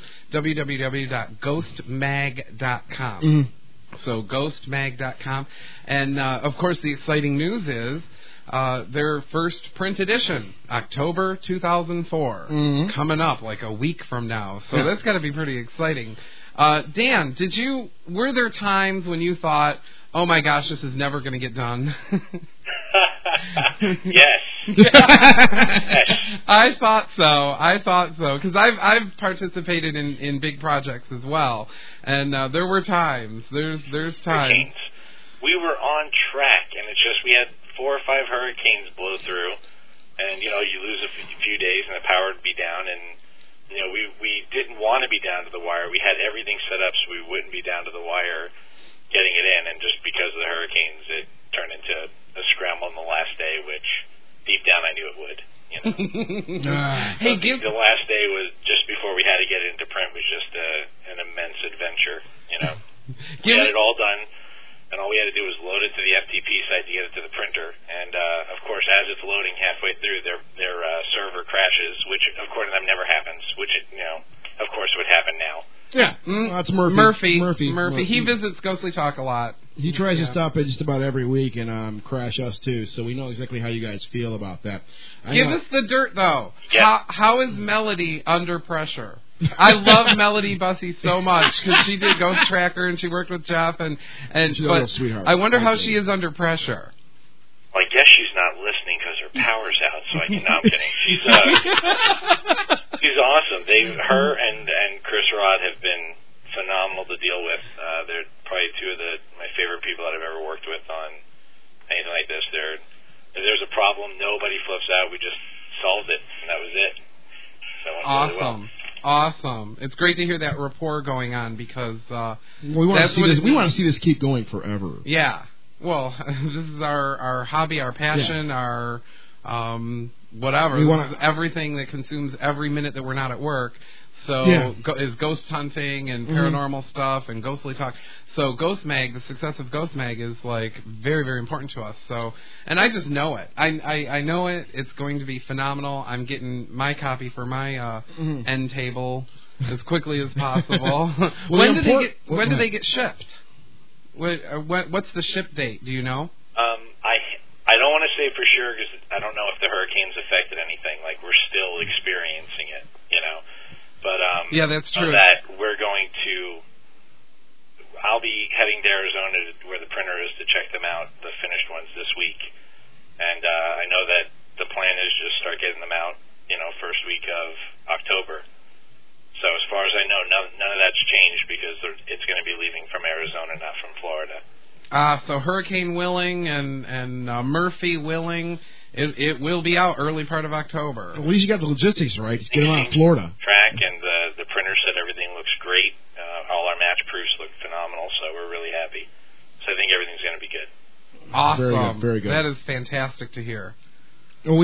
Speaker 10: www.ghostmag.com. So ghostmag.com. And, of course, the exciting news is their first print edition, October 2004, coming up like a week from now. So that's got to be pretty exciting. Dan, were there times when you thought, oh my gosh, this is never going to get done?
Speaker 7: Yes.
Speaker 10: I thought so, because I've participated in big projects as well, and there were times. There's times.
Speaker 7: We were on track, and it's just we had 4 or 5 hurricanes blow through, and you lose a few days, and the power would be down, and we didn't want to be down to the wire. We had everything set up so we wouldn't be down to the wire getting it in, and just because of the hurricanes, it turned into a scramble on the last day, which deep down I knew it would. The last day was just before we had to get it into print was just an immense adventure. We had it all done, and all we had to do was load it to the FTP site to get it to the printer. And of course, as it's loading halfway through, their server crashes, which according to them never happens. Which of course would happen now.
Speaker 10: Yeah,
Speaker 9: that's Murphy.
Speaker 10: He visits Ghostly Talk a lot.
Speaker 9: He tries to stop it just about every week and crash us too, so we know exactly how you guys feel about that.
Speaker 10: Give us the dirt, though.
Speaker 7: Yeah.
Speaker 10: How is Melody under pressure? I love Melody Bussey so much because she did Ghost Tracker and she worked with Jeff and
Speaker 9: she's a real sweetheart.
Speaker 10: I wonder how she is under pressure.
Speaker 7: Well, I guess she's not listening because her power's out. So I'm kidding. She's awesome. Her and Chris Rod have been phenomenal to deal with. They're probably 2 of my favorite people that I've ever worked with on anything like this. If there's a problem, nobody flips out. We just solved it, and that was it. So it went really well.
Speaker 10: Awesome. It's great to hear that rapport going on because
Speaker 9: we want to see this keep going forever.
Speaker 10: Yeah. Well, this is our hobby, our passion, our whatever.
Speaker 9: We
Speaker 10: This
Speaker 9: wanna-
Speaker 10: is everything that consumes every minute that we're not at work. So is ghost hunting and paranormal stuff and ghostly talk. So Ghost Mag, the success of Ghost Mag is like very, very important to us. So, and I just know it. I know it. It's going to be phenomenal. I'm getting my copy for my end table as quickly as possible. When do they get shipped? What's the ship date? Do you know?
Speaker 7: I don't want to say for sure because I don't know if the hurricane's affected anything. Like we're still experiencing it, you know. But
Speaker 10: yeah, that's true.
Speaker 7: That we're going to. I'll be heading to Arizona where the printer is to check them out, the finished ones this week, and I know that the plan is just start getting them out, you know, first week of October. So as far as I know, none of that's changed because it's going to be leaving from Arizona, not from Florida.
Speaker 10: So Hurricane willing and Murphy willing, it will be out early part of October.
Speaker 9: At least you got the logistics right. Just get them out of Florida.
Speaker 7: Track and the printer said everything looks great. All our match proofs look phenomenal, so we're really happy. So I think everything's going to be good.
Speaker 10: Awesome.
Speaker 9: Very good.
Speaker 10: That is fantastic to hear.
Speaker 9: Well,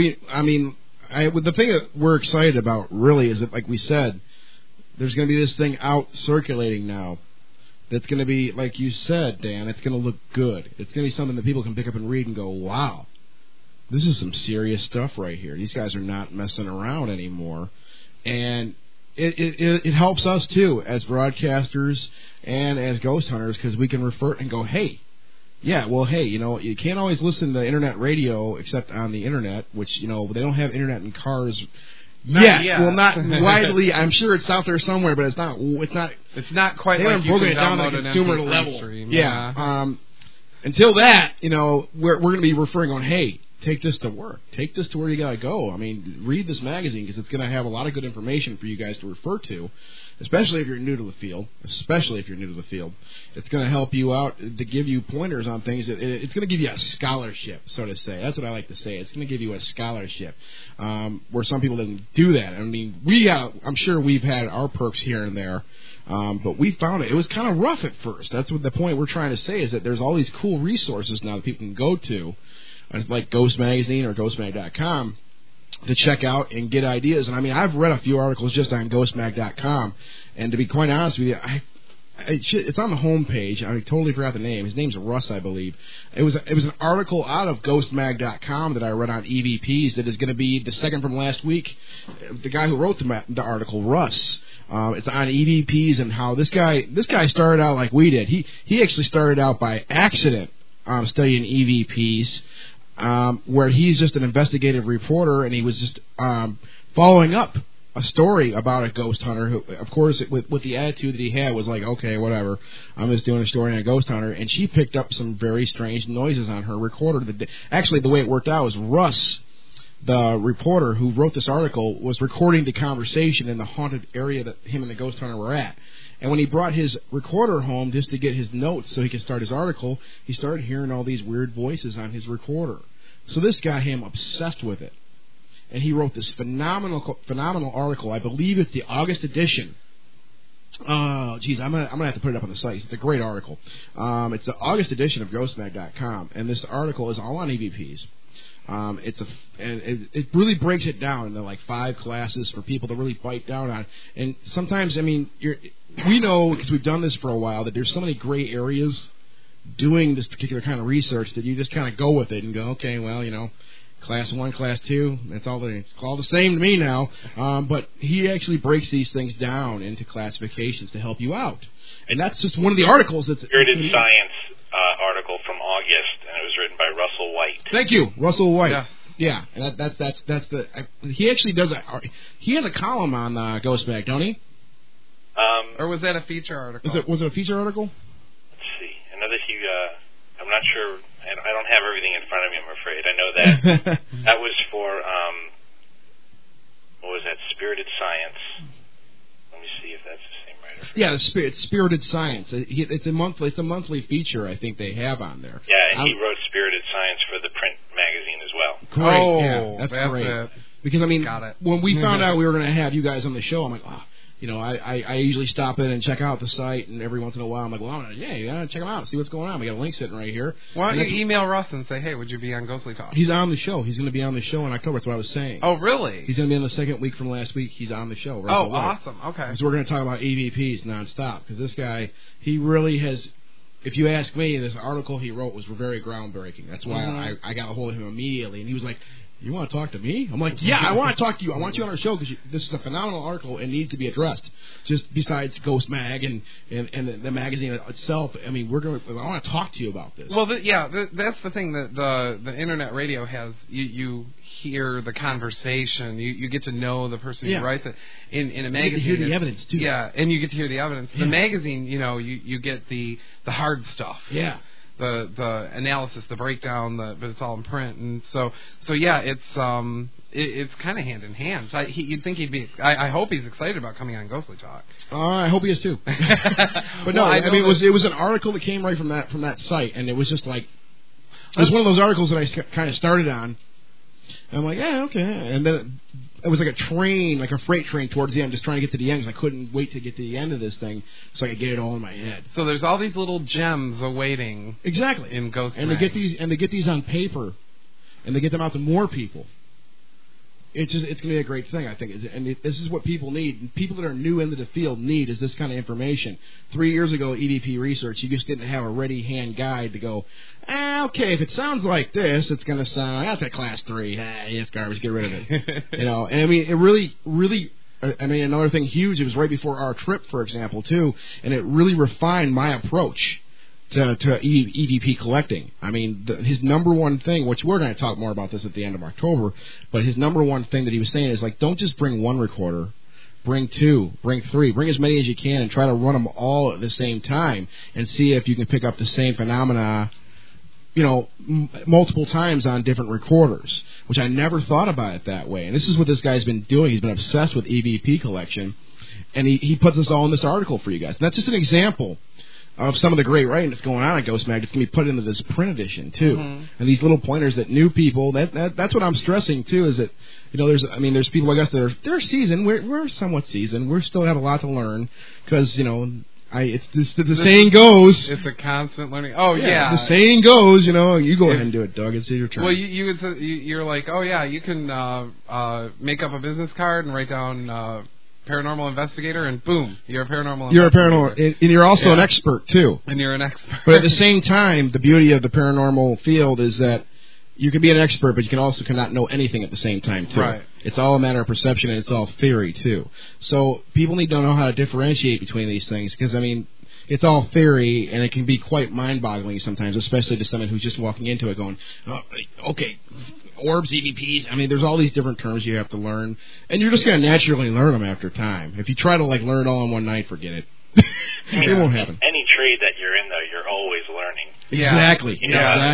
Speaker 9: the thing that we're excited about really is that, like we said, there's going to be this thing out circulating now. That's going to be, like you said, Dan, it's going to look good. It's going to be something that people can pick up and read and go, wow, this is some serious stuff right here. These guys are not messing around anymore. And it helps us, too, as broadcasters and as ghost hunters, because we can refer and go, hey, you know, you can't always listen to internet radio except on the internet, which, you know, they don't have internet in cars yet. Well, not widely. I'm sure it's out there somewhere, but it's not quite. They haven't broken it down to the consumer level.
Speaker 10: Stream.
Speaker 9: Yeah. Until that, you know, we're going to be referring on, hey, take this to work. Take this to where you got to go. I mean, read this magazine because it's going to have a lot of good information for you guys to refer to, especially if you're new to the field. It's going to help you out to give you pointers on things. It's going to give you a scholarship, so to say. That's what I like to say. It's going to give you a scholarship where some people didn't do that. I mean, I'm sure we've had our perks here and there, but we found it was kind of rough at first. That's what the point we're trying to say is that there's all these cool resources now that people can go to, like Ghost Magazine or GhostMag.com, to check out and get ideas. And I mean, I've read a few articles just on GhostMag.com, and to be quite honest with you, it's on the homepage. I totally forgot the name. His name's Russ, I believe. It was an article out of GhostMag.com that I read on EVPs that is going to be the second from last week. The guy who wrote the article, Russ. It's on EVPs and how this guy started out like we did. He actually started out by accident studying EVPs. Where he's just an investigative reporter, and he was just following up a story about a ghost hunter who, of course, with the attitude that he had, was like, okay, whatever, I'm just doing a story on a ghost hunter, and she picked up some very strange noises on her recorder. Actually, the way it worked out was Russ, the reporter who wrote this article, was recording the conversation in the haunted area that him and the ghost hunter were at. And when he brought his recorder home just to get his notes so he could start his article, he started hearing all these weird voices on his recorder. So this got him obsessed with it. And he wrote this phenomenal article. I believe it's the August edition. I'm gonna have to put it up on the site. It's a great article. It's the August edition of GhostMag.com, and this article is all on EVPs. It really breaks it down into like 5 classes for people to really bite down on. And sometimes, I mean, we know because we've done this for a while that there's so many gray areas doing this particular kind of research that you just kind of go with it and go, okay, well, you know, class 1, class 2, it's all the same to me now. But he actually breaks these things down into classifications to help you out, and that's just one of the articles.
Speaker 7: Spirited Science article from August, and it was written by Russell White.
Speaker 9: Thank you, Russell White. Yeah, and he actually does he has a column on Ghost Mag, don't he?
Speaker 10: Or was that a feature article?
Speaker 9: Was it a feature article?
Speaker 7: Let's see. I know that he. I'm not sure. I don't have everything in front of me, I'm afraid. I know that that was for what was that? Spirited Science. Let me see if that's the same writer.
Speaker 9: Yeah, it's Spirited Science. It's a monthly feature I think they have on there.
Speaker 7: Yeah, and he wrote Spirited Science for the print magazine as well.
Speaker 9: Great.
Speaker 10: Oh,
Speaker 9: yeah, that's great.
Speaker 10: It.
Speaker 9: Because I mean, when we found out we were going to have you guys on the show, I'm like, oh, I usually stop in and check out the site, and every once in a while I'm like, well, yeah, check them out, see what's going on. We got a link sitting right here.
Speaker 10: Why don't you email Russ and say, hey, would you be on Ghostly Talk?
Speaker 9: He's on the show. He's going to be on the show in October. That's what I was saying.
Speaker 10: Oh, really?
Speaker 9: He's going to be on the second week from last week. He's on the show. Right away.
Speaker 10: Awesome. Okay.
Speaker 9: So we're going to talk about EVPs nonstop, because this guy, he really has. If you ask me, this article he wrote was very groundbreaking. That's why I got a hold of him immediately, and he was like, you want to talk to me? I'm like, yeah, I want to talk to you. I want you on our show because this is a phenomenal article and needs to be addressed. Just besides Ghost Mag and the magazine itself, I mean, I want to talk to you about this.
Speaker 10: Well, that's the thing that the internet radio has. You hear the conversation. You get to know the person who writes it. In a magazine,
Speaker 9: you get to hear the evidence too.
Speaker 10: Yeah, and you get to hear the evidence.
Speaker 9: Yeah.
Speaker 10: The magazine, you get the hard stuff.
Speaker 9: Yeah.
Speaker 10: The analysis, the breakdown, but it's all in print, and so yeah, it's kind of hand in hand. So you'd think he'd be. I hope he's excited about coming on Ghostly Talk.
Speaker 9: I hope he is too. But no, I mean it was an article that came right from that site, and it was just like it was one of those articles that I kind of started on. And I'm like, yeah, okay, and then it was like a train, like a freight train towards the end, just trying to get to the end because I couldn't wait to get to the end of this thing so I could get it all in my head.
Speaker 10: So there's all these little gems awaiting.
Speaker 9: Exactly.
Speaker 10: In Ghost
Speaker 9: and
Speaker 10: Mag.
Speaker 9: they get these on paper, and they get them out to more people. It's going to be a great thing, I think, and this is what people need. And people that are new into the field need is this kind of information. 3 years ago, EVP research, you just didn't have a ready-hand guide to go, okay, if it sounds like this, it's going to sound, that's a class 3. It's garbage, get rid of it. And I mean, it really, another thing huge, it was right before our trip, for example, too, and it really refined my approach to EVP collecting. I mean, his number one thing, which we're going to talk more about this at the end of October, but his number one thing that he was saying is, like, don't just bring one recorder, bring 2, bring 3, bring as many as you can and try to run them all at the same time and see if you can pick up the same phenomena, multiple times on different recorders, which I never thought about it that way. And this is what this guy's been doing. He's been obsessed with EVP collection, and he puts this all in this article for you guys. And that's just an example of some of the great writing that's going on at Ghost Mag. It's going to be put into this print edition too, and these little pointers that new people. That's what I'm stressing too. Is that there's people like us that they're seasoned. We're somewhat seasoned. We still have a lot to learn because the saying goes.
Speaker 10: It's a constant learning. Oh yeah.
Speaker 9: The saying goes. You go ahead and do it, Doug. It's your turn.
Speaker 10: Well, you're like, oh yeah, you can make up a business card and write down. Paranormal investigator, and boom, you're a paranormal
Speaker 9: investigator. You're a paranormal, and you're also an expert, too.
Speaker 10: And you're an expert.
Speaker 9: But at the same time, the beauty of the paranormal field is that you can be an expert, but you cannot know anything at the same time, too.
Speaker 10: Right.
Speaker 9: It's all a matter of perception, and it's all theory, too. So people need to know how to differentiate between these things, because, it's all theory, and it can be quite mind-boggling sometimes, especially to someone who's just walking into it going, okay, orbs, EVPs. There's all these different terms you have to learn, and you're just going to naturally learn them after time. If you try to learn it all in one night, forget it. It won't happen.
Speaker 7: Any trade that you're in, though, you're always learning.
Speaker 9: Exactly.
Speaker 7: Exactly.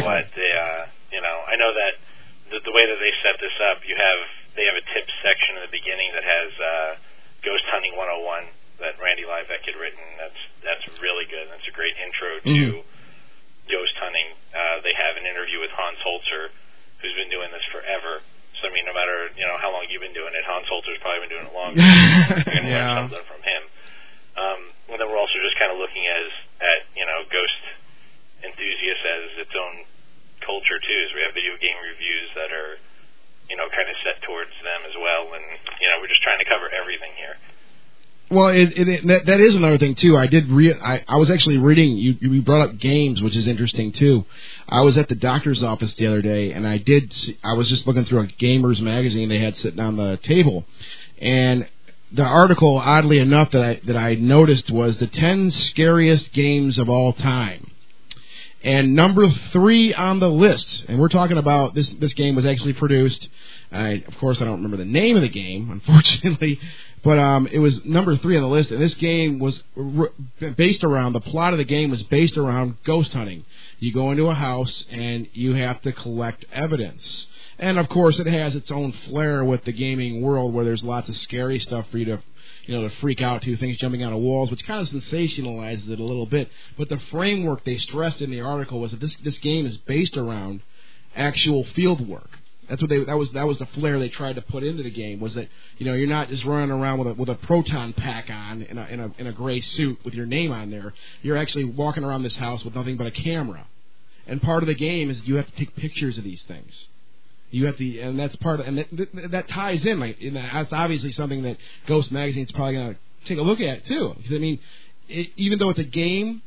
Speaker 7: I know that the way that they set this up, they have a tips section in the beginning that has Ghost Hunting 101 that Randy Liebeck had written. That's really good. That's a great intro to ghost hunting. They have an interview with Hans Holzer, who's been doing this forever. So no matter how long you've been doing it, Hans Holzer's probably been doing it longer. You're going to learn something from him. And then we're also just kind of looking at ghost enthusiasts as its own culture too. So we have video game reviews that are kind of set towards them as well, and we're just trying to cover everything here.
Speaker 9: Well, that is another thing too. I was actually reading. You brought up games, which is interesting too. I was at the doctor's office the other day, and I was just looking through a Gamers magazine they had sitting on the table, and the article, oddly enough, that I noticed was the 10 scariest games of all time. And number 3 on the list, and we're talking about this game was actually produced. Of course, I don't remember the name of the game, unfortunately, but it was number 3 on the list. And this game was based around, the plot of the game was based around ghost hunting. You go into a house and you have to collect evidence. And of course, it has its own flair with the gaming world, where there's lots of scary stuff for you to freak out to, things jumping out of walls, which kind of sensationalizes it a little bit. But the framework they stressed in the article was that this game is based around actual field work. That's what that was the flair they tried to put into the game, was that, you know, you're not just running around with a proton pack on in a gray suit with your name on there. You're actually walking around this house with nothing but a camera. And part of the game is you have to take pictures of these things. You have to, and that's part of, and that ties in. Like, that's obviously something that Ghost Magazine's probably going to take a look at too. Because I mean, even though it's a game,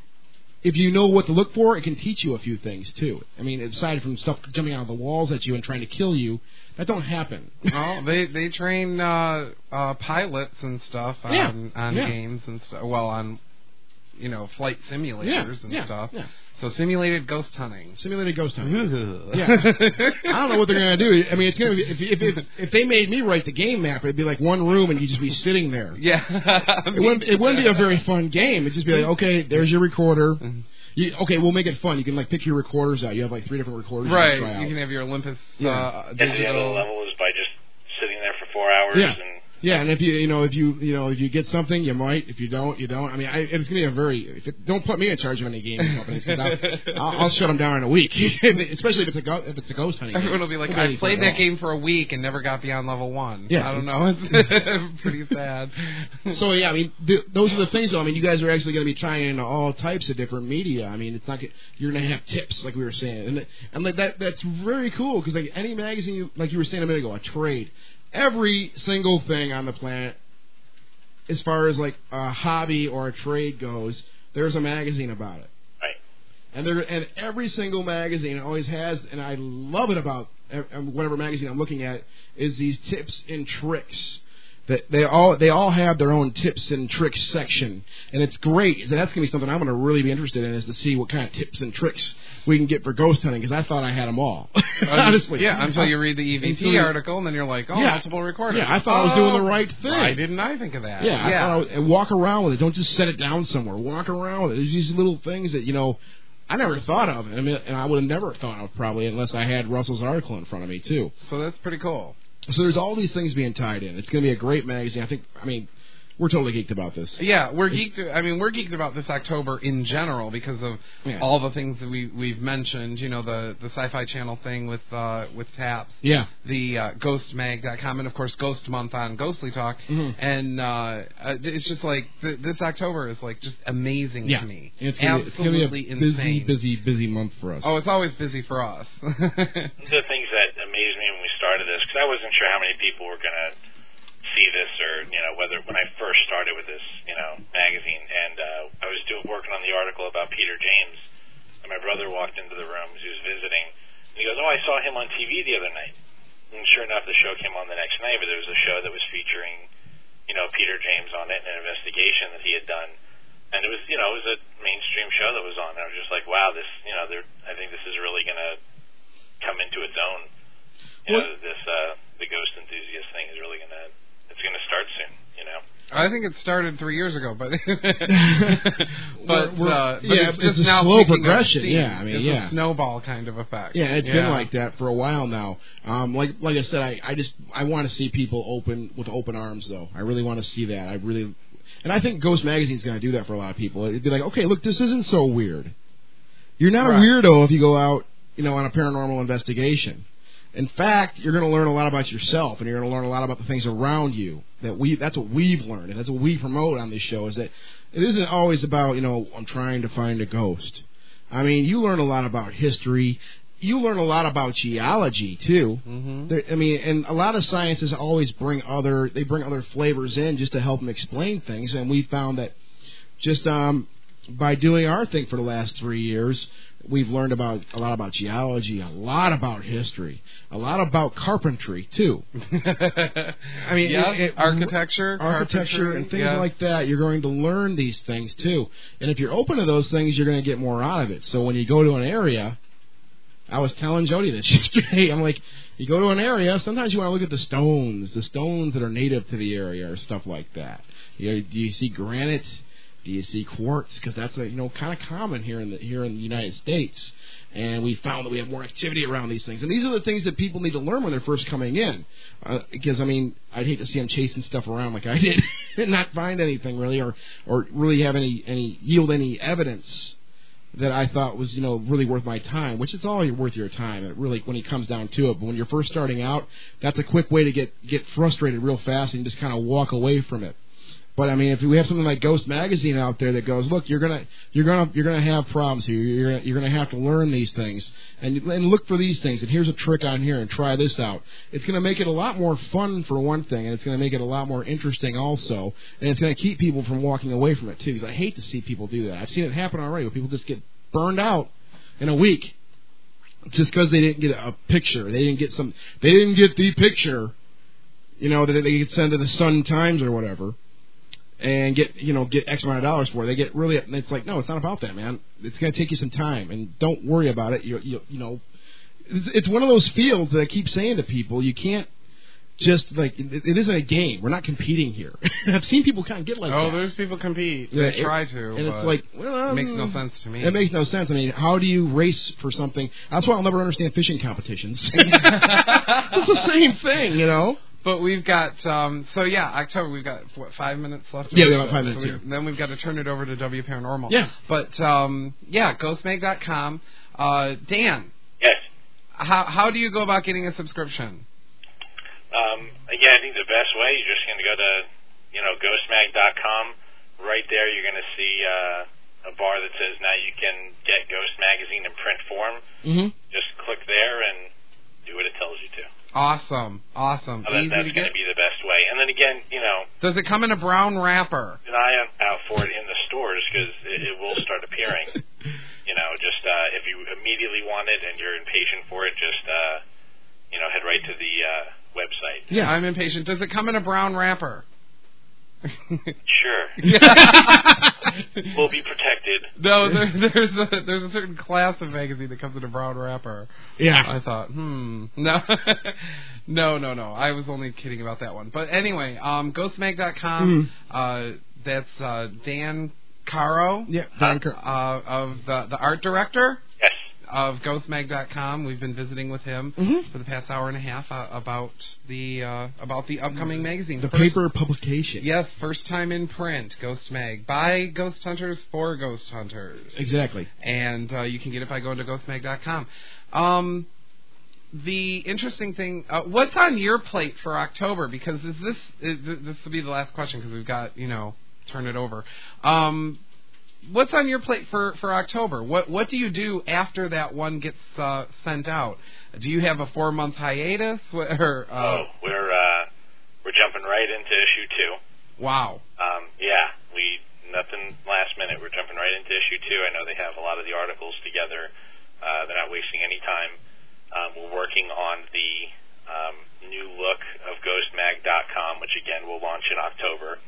Speaker 9: if you know what to look for, it can teach you a few things too. I mean, aside from stuff jumping out of the walls at you and trying to kill you, that don't happen.
Speaker 10: Well, they train pilots and stuff on games and stuff. Well, on, you know, flight simulators and stuff. Yeah. So simulated ghost hunting.
Speaker 9: Simulated ghost hunting. Yeah. I don't know what they're gonna do. I mean, it's gonna be if they made me write the game map, it'd be like one room and you'd just be sitting there.
Speaker 10: Yeah.
Speaker 9: It wouldn't be a very fun game. It'd just be like, okay, there's your recorder. Okay, we'll make it fun. You can like pick your recorders out. You have like 3 different recorders.
Speaker 10: Right. You can have your Olympus.
Speaker 7: Digital. The other level is by just sitting there for 4 hours.
Speaker 9: Yeah. Yeah, and if you get something, you might. If you don't, you don't. I mean, it's gonna be a very. Don't put me in charge of any gaming companies, because I'll shut them down in a week. Especially if it's a ghost hunting.
Speaker 10: Everyone
Speaker 9: game.
Speaker 10: will be like, I played that game for a week and never got beyond level 1. Yeah, I don't know. It's pretty sad.
Speaker 9: So yeah, I mean, those are the things. Though. I mean, you guys are actually going to be trying into all types of different media. I mean, it's not you're going to have tips, like we were saying, and like that's very cool, because like any magazine, like you were saying a minute ago, a trade. Every single thing on the planet, as far as like a hobby or a trade goes, there's a magazine about it.
Speaker 7: Right.
Speaker 9: And every single magazine always has, and I love it about whatever magazine I'm looking at, is these tips and tricks. That they all have their own tips and tricks section, and it's great. So that's going to be something I'm going to really be interested in, is to see what kind of tips and tricks we can get for ghost hunting, because I thought I had them all. Honestly,
Speaker 10: yeah. Until you read the EVT article, and then you're like, multiple recorders.
Speaker 9: Yeah, I thought I was doing the right thing.
Speaker 10: Why didn't I think of that?
Speaker 9: Yeah, I thought and walk around with it. Don't just set it down somewhere. Walk around with it. There's these little things that, you know, I never thought of, and I would have never thought of probably unless I had Russell's article in front of me too.
Speaker 10: So that's pretty cool.
Speaker 9: So there's all these things being tied in. It's going to be a great magazine. I mean, we're totally geeked about this.
Speaker 10: Yeah, we're geeked about this October in general because of all the things that we've mentioned. You know, the Sci-Fi Channel thing with Taps.
Speaker 9: Yeah.
Speaker 10: The GhostMag.com, and of course Ghost Month on Ghostly Talk. Mm-hmm. And it's just like this October is like just amazing to me.
Speaker 9: It's gonna be a busy month for us.
Speaker 10: Oh, it's always busy for us.
Speaker 7: The things that amazed me when we started this, because I wasn't sure how many people were going to see this, or, you know, whether when I first started with this, you know, magazine, and I was working on the article about Peter James, and my brother walked into the room as he was visiting, and he goes, "Oh, I saw him on TV the other night." And sure enough, the show came on the next night, but there was a show that was featuring, you know, Peter James on it, and an investigation that he had done, and it was, you know, it was a mainstream show that was on, and I was just like, wow, this, you know, I think this is really going to come into its own. You know, this the ghost enthusiast thing is really going to start soon, you know.
Speaker 10: I think it started 3 years ago, but
Speaker 9: it's
Speaker 10: just
Speaker 9: a
Speaker 10: now
Speaker 9: slow progression. Yeah, I mean,
Speaker 10: it's a snowball kind of effect.
Speaker 9: Yeah, it's been like that for a while now. Like I said, I want to see people with open arms, though. I really want to see that. And I think Ghost Magazine's going to do that for a lot of people. It'd be like, okay, look, this isn't so weird. You're not a weirdo if you go out, you know, on a paranormal investigation. In fact, you're going to learn a lot about yourself, and you're going to learn a lot about the things around you. That's what we've learned, and that's what we promote on this show, is that it isn't always about, you know, I'm trying to find a ghost. I mean, you learn a lot about history. You learn a lot about geology, too. Mm-hmm. And a lot of scientists always bring other flavors in just to help them explain things, and we found that just by doing our thing for the last 3 years, we've learned a lot about geology, a lot about history, a lot about carpentry too. I mean,
Speaker 10: architecture,
Speaker 9: and things like that. You're going to learn these things too, and if you're open to those things, you're going to get more out of it. So when you go to an area, I was telling Jody this yesterday. I'm like, you go to an area, sometimes you want to look at the stones that are native to the area or stuff like that. Do you see granite? Do you see quartz? Because that's kind of common here in the United States, and we found that we have more activity around these things. And these are the things that people need to learn when they're first coming in. Because I'd hate to see them chasing stuff around like I did and not find anything really, or really have any yield any evidence that I thought was, really worth my time, which is all worth your time, really, when it comes down to it. But when you're first starting out, that's a quick way to get frustrated real fast and just kind of walk away from it. But I mean, if we have something like Ghost Magazine out there that goes, look, you're gonna have problems here. You're gonna have to learn these things and look for these things. And here's a trick on here, and try this out. It's gonna make it a lot more fun for one thing, and it's gonna make it a lot more interesting also. And it's gonna keep people from walking away from it too. Because I hate to see people do that. I've seen it happen already, where people just get burned out in a week just because they didn't get a picture. They didn't get the picture, that they could send to the Sun Times or whatever. And get X amount of dollars for it. They get really. It's like, no, it's not about that, man. It's going to take you some time, and don't worry about it. It's one of those fields that I keep saying to people. You can't just it isn't a game. We're not competing here. I've seen people kind of get like that.
Speaker 10: Oh, there's people compete. They try to,
Speaker 9: and it's like, well,
Speaker 10: it makes no sense to me.
Speaker 9: It makes no sense. I mean, how do you race for something? That's why I'll never understand fishing competitions. It's the same thing,
Speaker 10: But we've got, October, we've got, 5 minutes left?
Speaker 9: Yeah, we have 5 minutes here.
Speaker 10: Then we've got to turn it over to W Paranormal.
Speaker 9: Yeah.
Speaker 10: But, ghostmag.com. Dan.
Speaker 7: Yes.
Speaker 10: How do you go about getting a subscription?
Speaker 7: Again, I think the best way, you're just going to go to, ghostmag.com. Right there, you're going to see a bar that says now you can get Ghost Magazine in print form.
Speaker 9: Mm-hmm.
Speaker 7: Just click there and do what it tells you to.
Speaker 10: Awesome.
Speaker 7: That's going to be the best way. And then again,
Speaker 10: does it come in a brown wrapper?
Speaker 7: An eye out for it in the stores because it will start appearing. Just if you immediately want it and you're impatient for it, just head right to the website.
Speaker 10: Yeah, I'm impatient. Does it come in a brown wrapper?
Speaker 7: Sure. We'll be protected.
Speaker 10: No, there's a certain class of magazine that comes in a brown wrapper.
Speaker 9: Yeah.
Speaker 10: I thought, no. No. I was only kidding about that one. But anyway, ghostmag.com, that's Dan Caro.
Speaker 9: Yeah, Dan Caro.
Speaker 10: Of the art director.
Speaker 7: Yes.
Speaker 10: Of ghostmag.com. We've been visiting with him for the past hour and a half about the upcoming magazine.
Speaker 9: The paper publication.
Speaker 10: Yes, first time in print, Ghost Mag. By Ghost Hunters for Ghost Hunters.
Speaker 9: Exactly.
Speaker 10: And you can get it by going to ghostmag.com. The interesting thing, what's on your plate for October? Because this will be the last question because we've got, turn it over. What's on your plate for October? What do you do after that one gets sent out? Do you have a 4-month hiatus?
Speaker 7: We're jumping right into issue 2.
Speaker 10: Wow.
Speaker 7: Nothing last minute. We're jumping right into issue 2. I know they have a lot of the articles together. They're not wasting any time. We're working on the new look of ghostmag.com, which again will launch in October.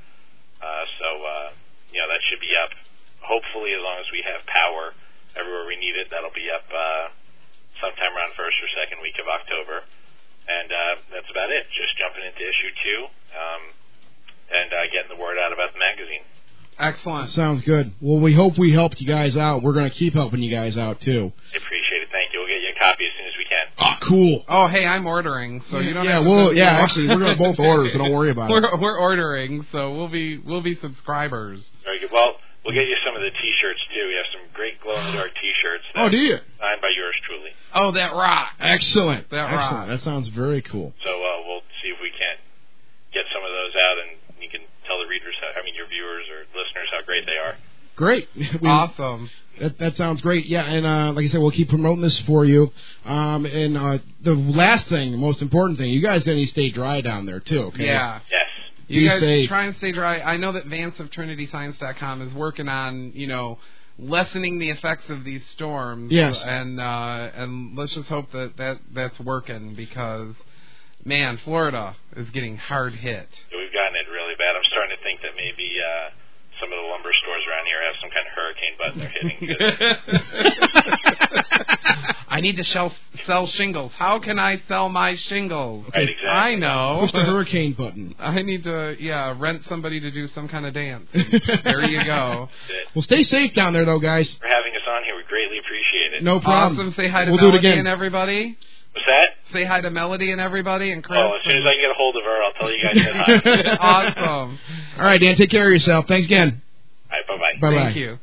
Speaker 7: That should be up. Hopefully, as long as we have power everywhere we need it, that'll be up sometime around first or second week of October. And that's about it. Just jumping into issue 2 and getting the word out about the magazine.
Speaker 10: Excellent.
Speaker 9: Sounds good. Well, we hope we helped you guys out. We're going to keep helping you guys out, too.
Speaker 7: I appreciate it. Thank you. We'll get you a copy as soon as we can.
Speaker 9: Oh, cool.
Speaker 10: Oh, hey, I'm ordering, so you don't have to...
Speaker 9: Actually, we're going to both order, so don't worry about it.
Speaker 10: We're ordering, so we'll be subscribers.
Speaker 7: Very good. Well, we'll get you some of the T-shirts, too. We have some great glow-in-the-dark T-shirts.
Speaker 9: Oh, do you?
Speaker 7: Signed by yours truly.
Speaker 10: Oh, that rocks.
Speaker 9: Excellent.
Speaker 10: Excellent.
Speaker 9: That sounds very cool.
Speaker 7: So we'll see if we can't get some of those out, and you can tell the readers, your viewers or listeners how great they are.
Speaker 9: Great.
Speaker 10: Awesome.
Speaker 9: That sounds great. Yeah, and like I said, we'll keep promoting this for you. And the last thing, the most important thing, you guys need to stay dry down there, too, okay?
Speaker 10: Yeah.
Speaker 7: Yes.
Speaker 10: You guys try and stay dry. I know that Vance of TrinityScience.com is working on, lessening the effects of these storms.
Speaker 9: Yes.
Speaker 10: And let's just hope that's working because, man, Florida is getting hard hit.
Speaker 7: Yeah, we've gotten it really bad. I'm starting to think that maybe some of the lumber stores around here have some kind of hurricane button they're hitting.
Speaker 10: I need to sell shingles. How can I sell my shingles?
Speaker 7: Right, exactly.
Speaker 10: I know.
Speaker 9: Push the hurricane button.
Speaker 10: I need to, rent somebody to do some kind of dance. There you go.
Speaker 9: Well, stay safe down there, though, guys.
Speaker 7: For having us on here, we greatly appreciate it.
Speaker 9: No problem.
Speaker 10: Awesome. Say hi to
Speaker 9: We'll do it
Speaker 10: Melody
Speaker 9: again.
Speaker 10: and everybody.
Speaker 7: What's that?
Speaker 10: Say hi to Melody and everybody and Chris.
Speaker 7: Oh, as soon as I can get a hold of her, I'll tell you guys that hi.
Speaker 10: Awesome.
Speaker 9: All right, Dan, take care of yourself. Thanks again.
Speaker 7: All right, bye-bye.
Speaker 9: Bye-bye.
Speaker 10: Thank you.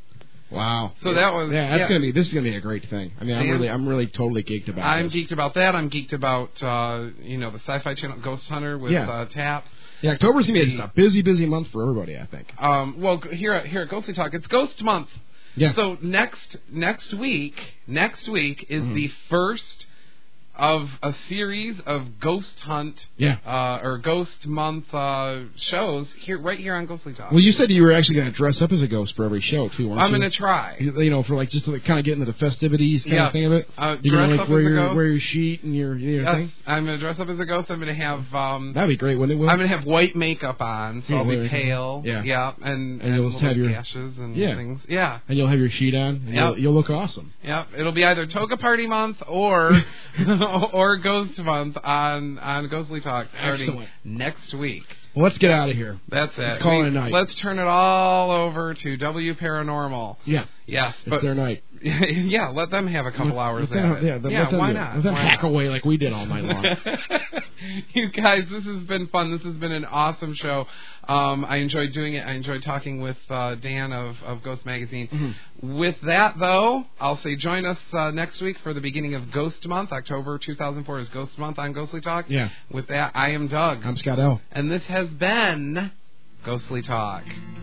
Speaker 9: Wow.
Speaker 10: So that was
Speaker 9: this is gonna be a great thing. I mean, I'm really totally geeked about.
Speaker 10: I'm
Speaker 9: this.
Speaker 10: geeked about that. I'm geeked about the Sci-Fi Channel Ghost Hunter with Taps.
Speaker 9: Yeah, October's gonna be just a busy month for everybody, I think.
Speaker 10: Well, here at Ghostly Talk, it's Ghost Month.
Speaker 9: Yeah.
Speaker 10: So next week is the first of a series of Ghost Hunt or Ghost Month shows right here on Ghostly Talk.
Speaker 9: Well, you said you were actually going to dress up as a ghost for every show too, weren't you?
Speaker 10: I'm going to try.
Speaker 9: For like just to kind of get into the festivities kind of thing of it. You're
Speaker 10: dress
Speaker 9: going
Speaker 10: up
Speaker 9: to
Speaker 10: as a ghost.
Speaker 9: wear your sheet and your thing.
Speaker 10: I'm going to dress up as a ghost. I'm going to have
Speaker 9: that'd be great, wouldn't it?
Speaker 10: I'm going to have white makeup on, so I'll be pale.
Speaker 9: Yeah.
Speaker 10: And
Speaker 9: you'll
Speaker 10: little
Speaker 9: have your
Speaker 10: gashes and things. Yeah.
Speaker 9: And you'll have your sheet on. And you'll look awesome.
Speaker 10: Yep. It'll be either Toga Party Month or Ghost Month on Ghostly Talk starting next week.
Speaker 9: Well, let's get out of here.
Speaker 10: That's it.
Speaker 9: Let's call it a night.
Speaker 10: Let's turn it all over to W Paranormal.
Speaker 9: Yeah.
Speaker 10: Yes.
Speaker 9: It's their night.
Speaker 10: Yeah, let them have a couple hours at it. Why not?
Speaker 9: Let them hack away like we did all night long.
Speaker 10: You guys, this has been fun. This has been an awesome show. I enjoyed doing it. I enjoyed talking with Dan of Ghost Magazine. Mm-hmm. With that, though, I'll say join us next week for the beginning of Ghost Month. October 2004 is Ghost Month on Ghostly Talk.
Speaker 9: Yeah.
Speaker 10: With that, I am Doug.
Speaker 9: I'm Scott L.
Speaker 10: And this has been Ghostly Talk.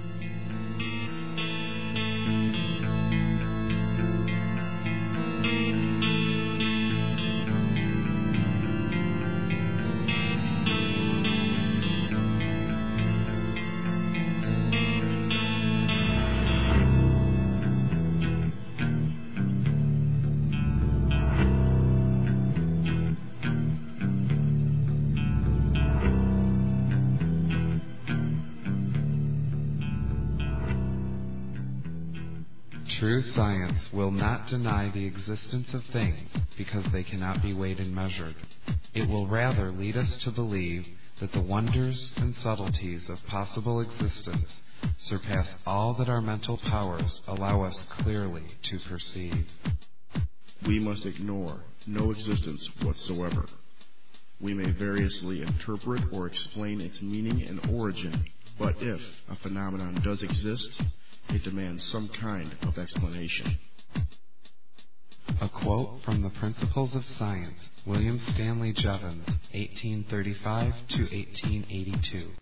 Speaker 10: True science will not deny the existence of things because they cannot be weighed and measured. It will rather lead us to believe that the wonders and subtleties of possible existence surpass all that our mental powers allow us clearly to perceive.
Speaker 9: We must ignore no existence whatsoever. We may variously interpret or explain its meaning and origin, but if a phenomenon does exist, it demands some kind of explanation.
Speaker 10: A quote from the Principles of Science, William Stanley Jevons, 1835 to 1882.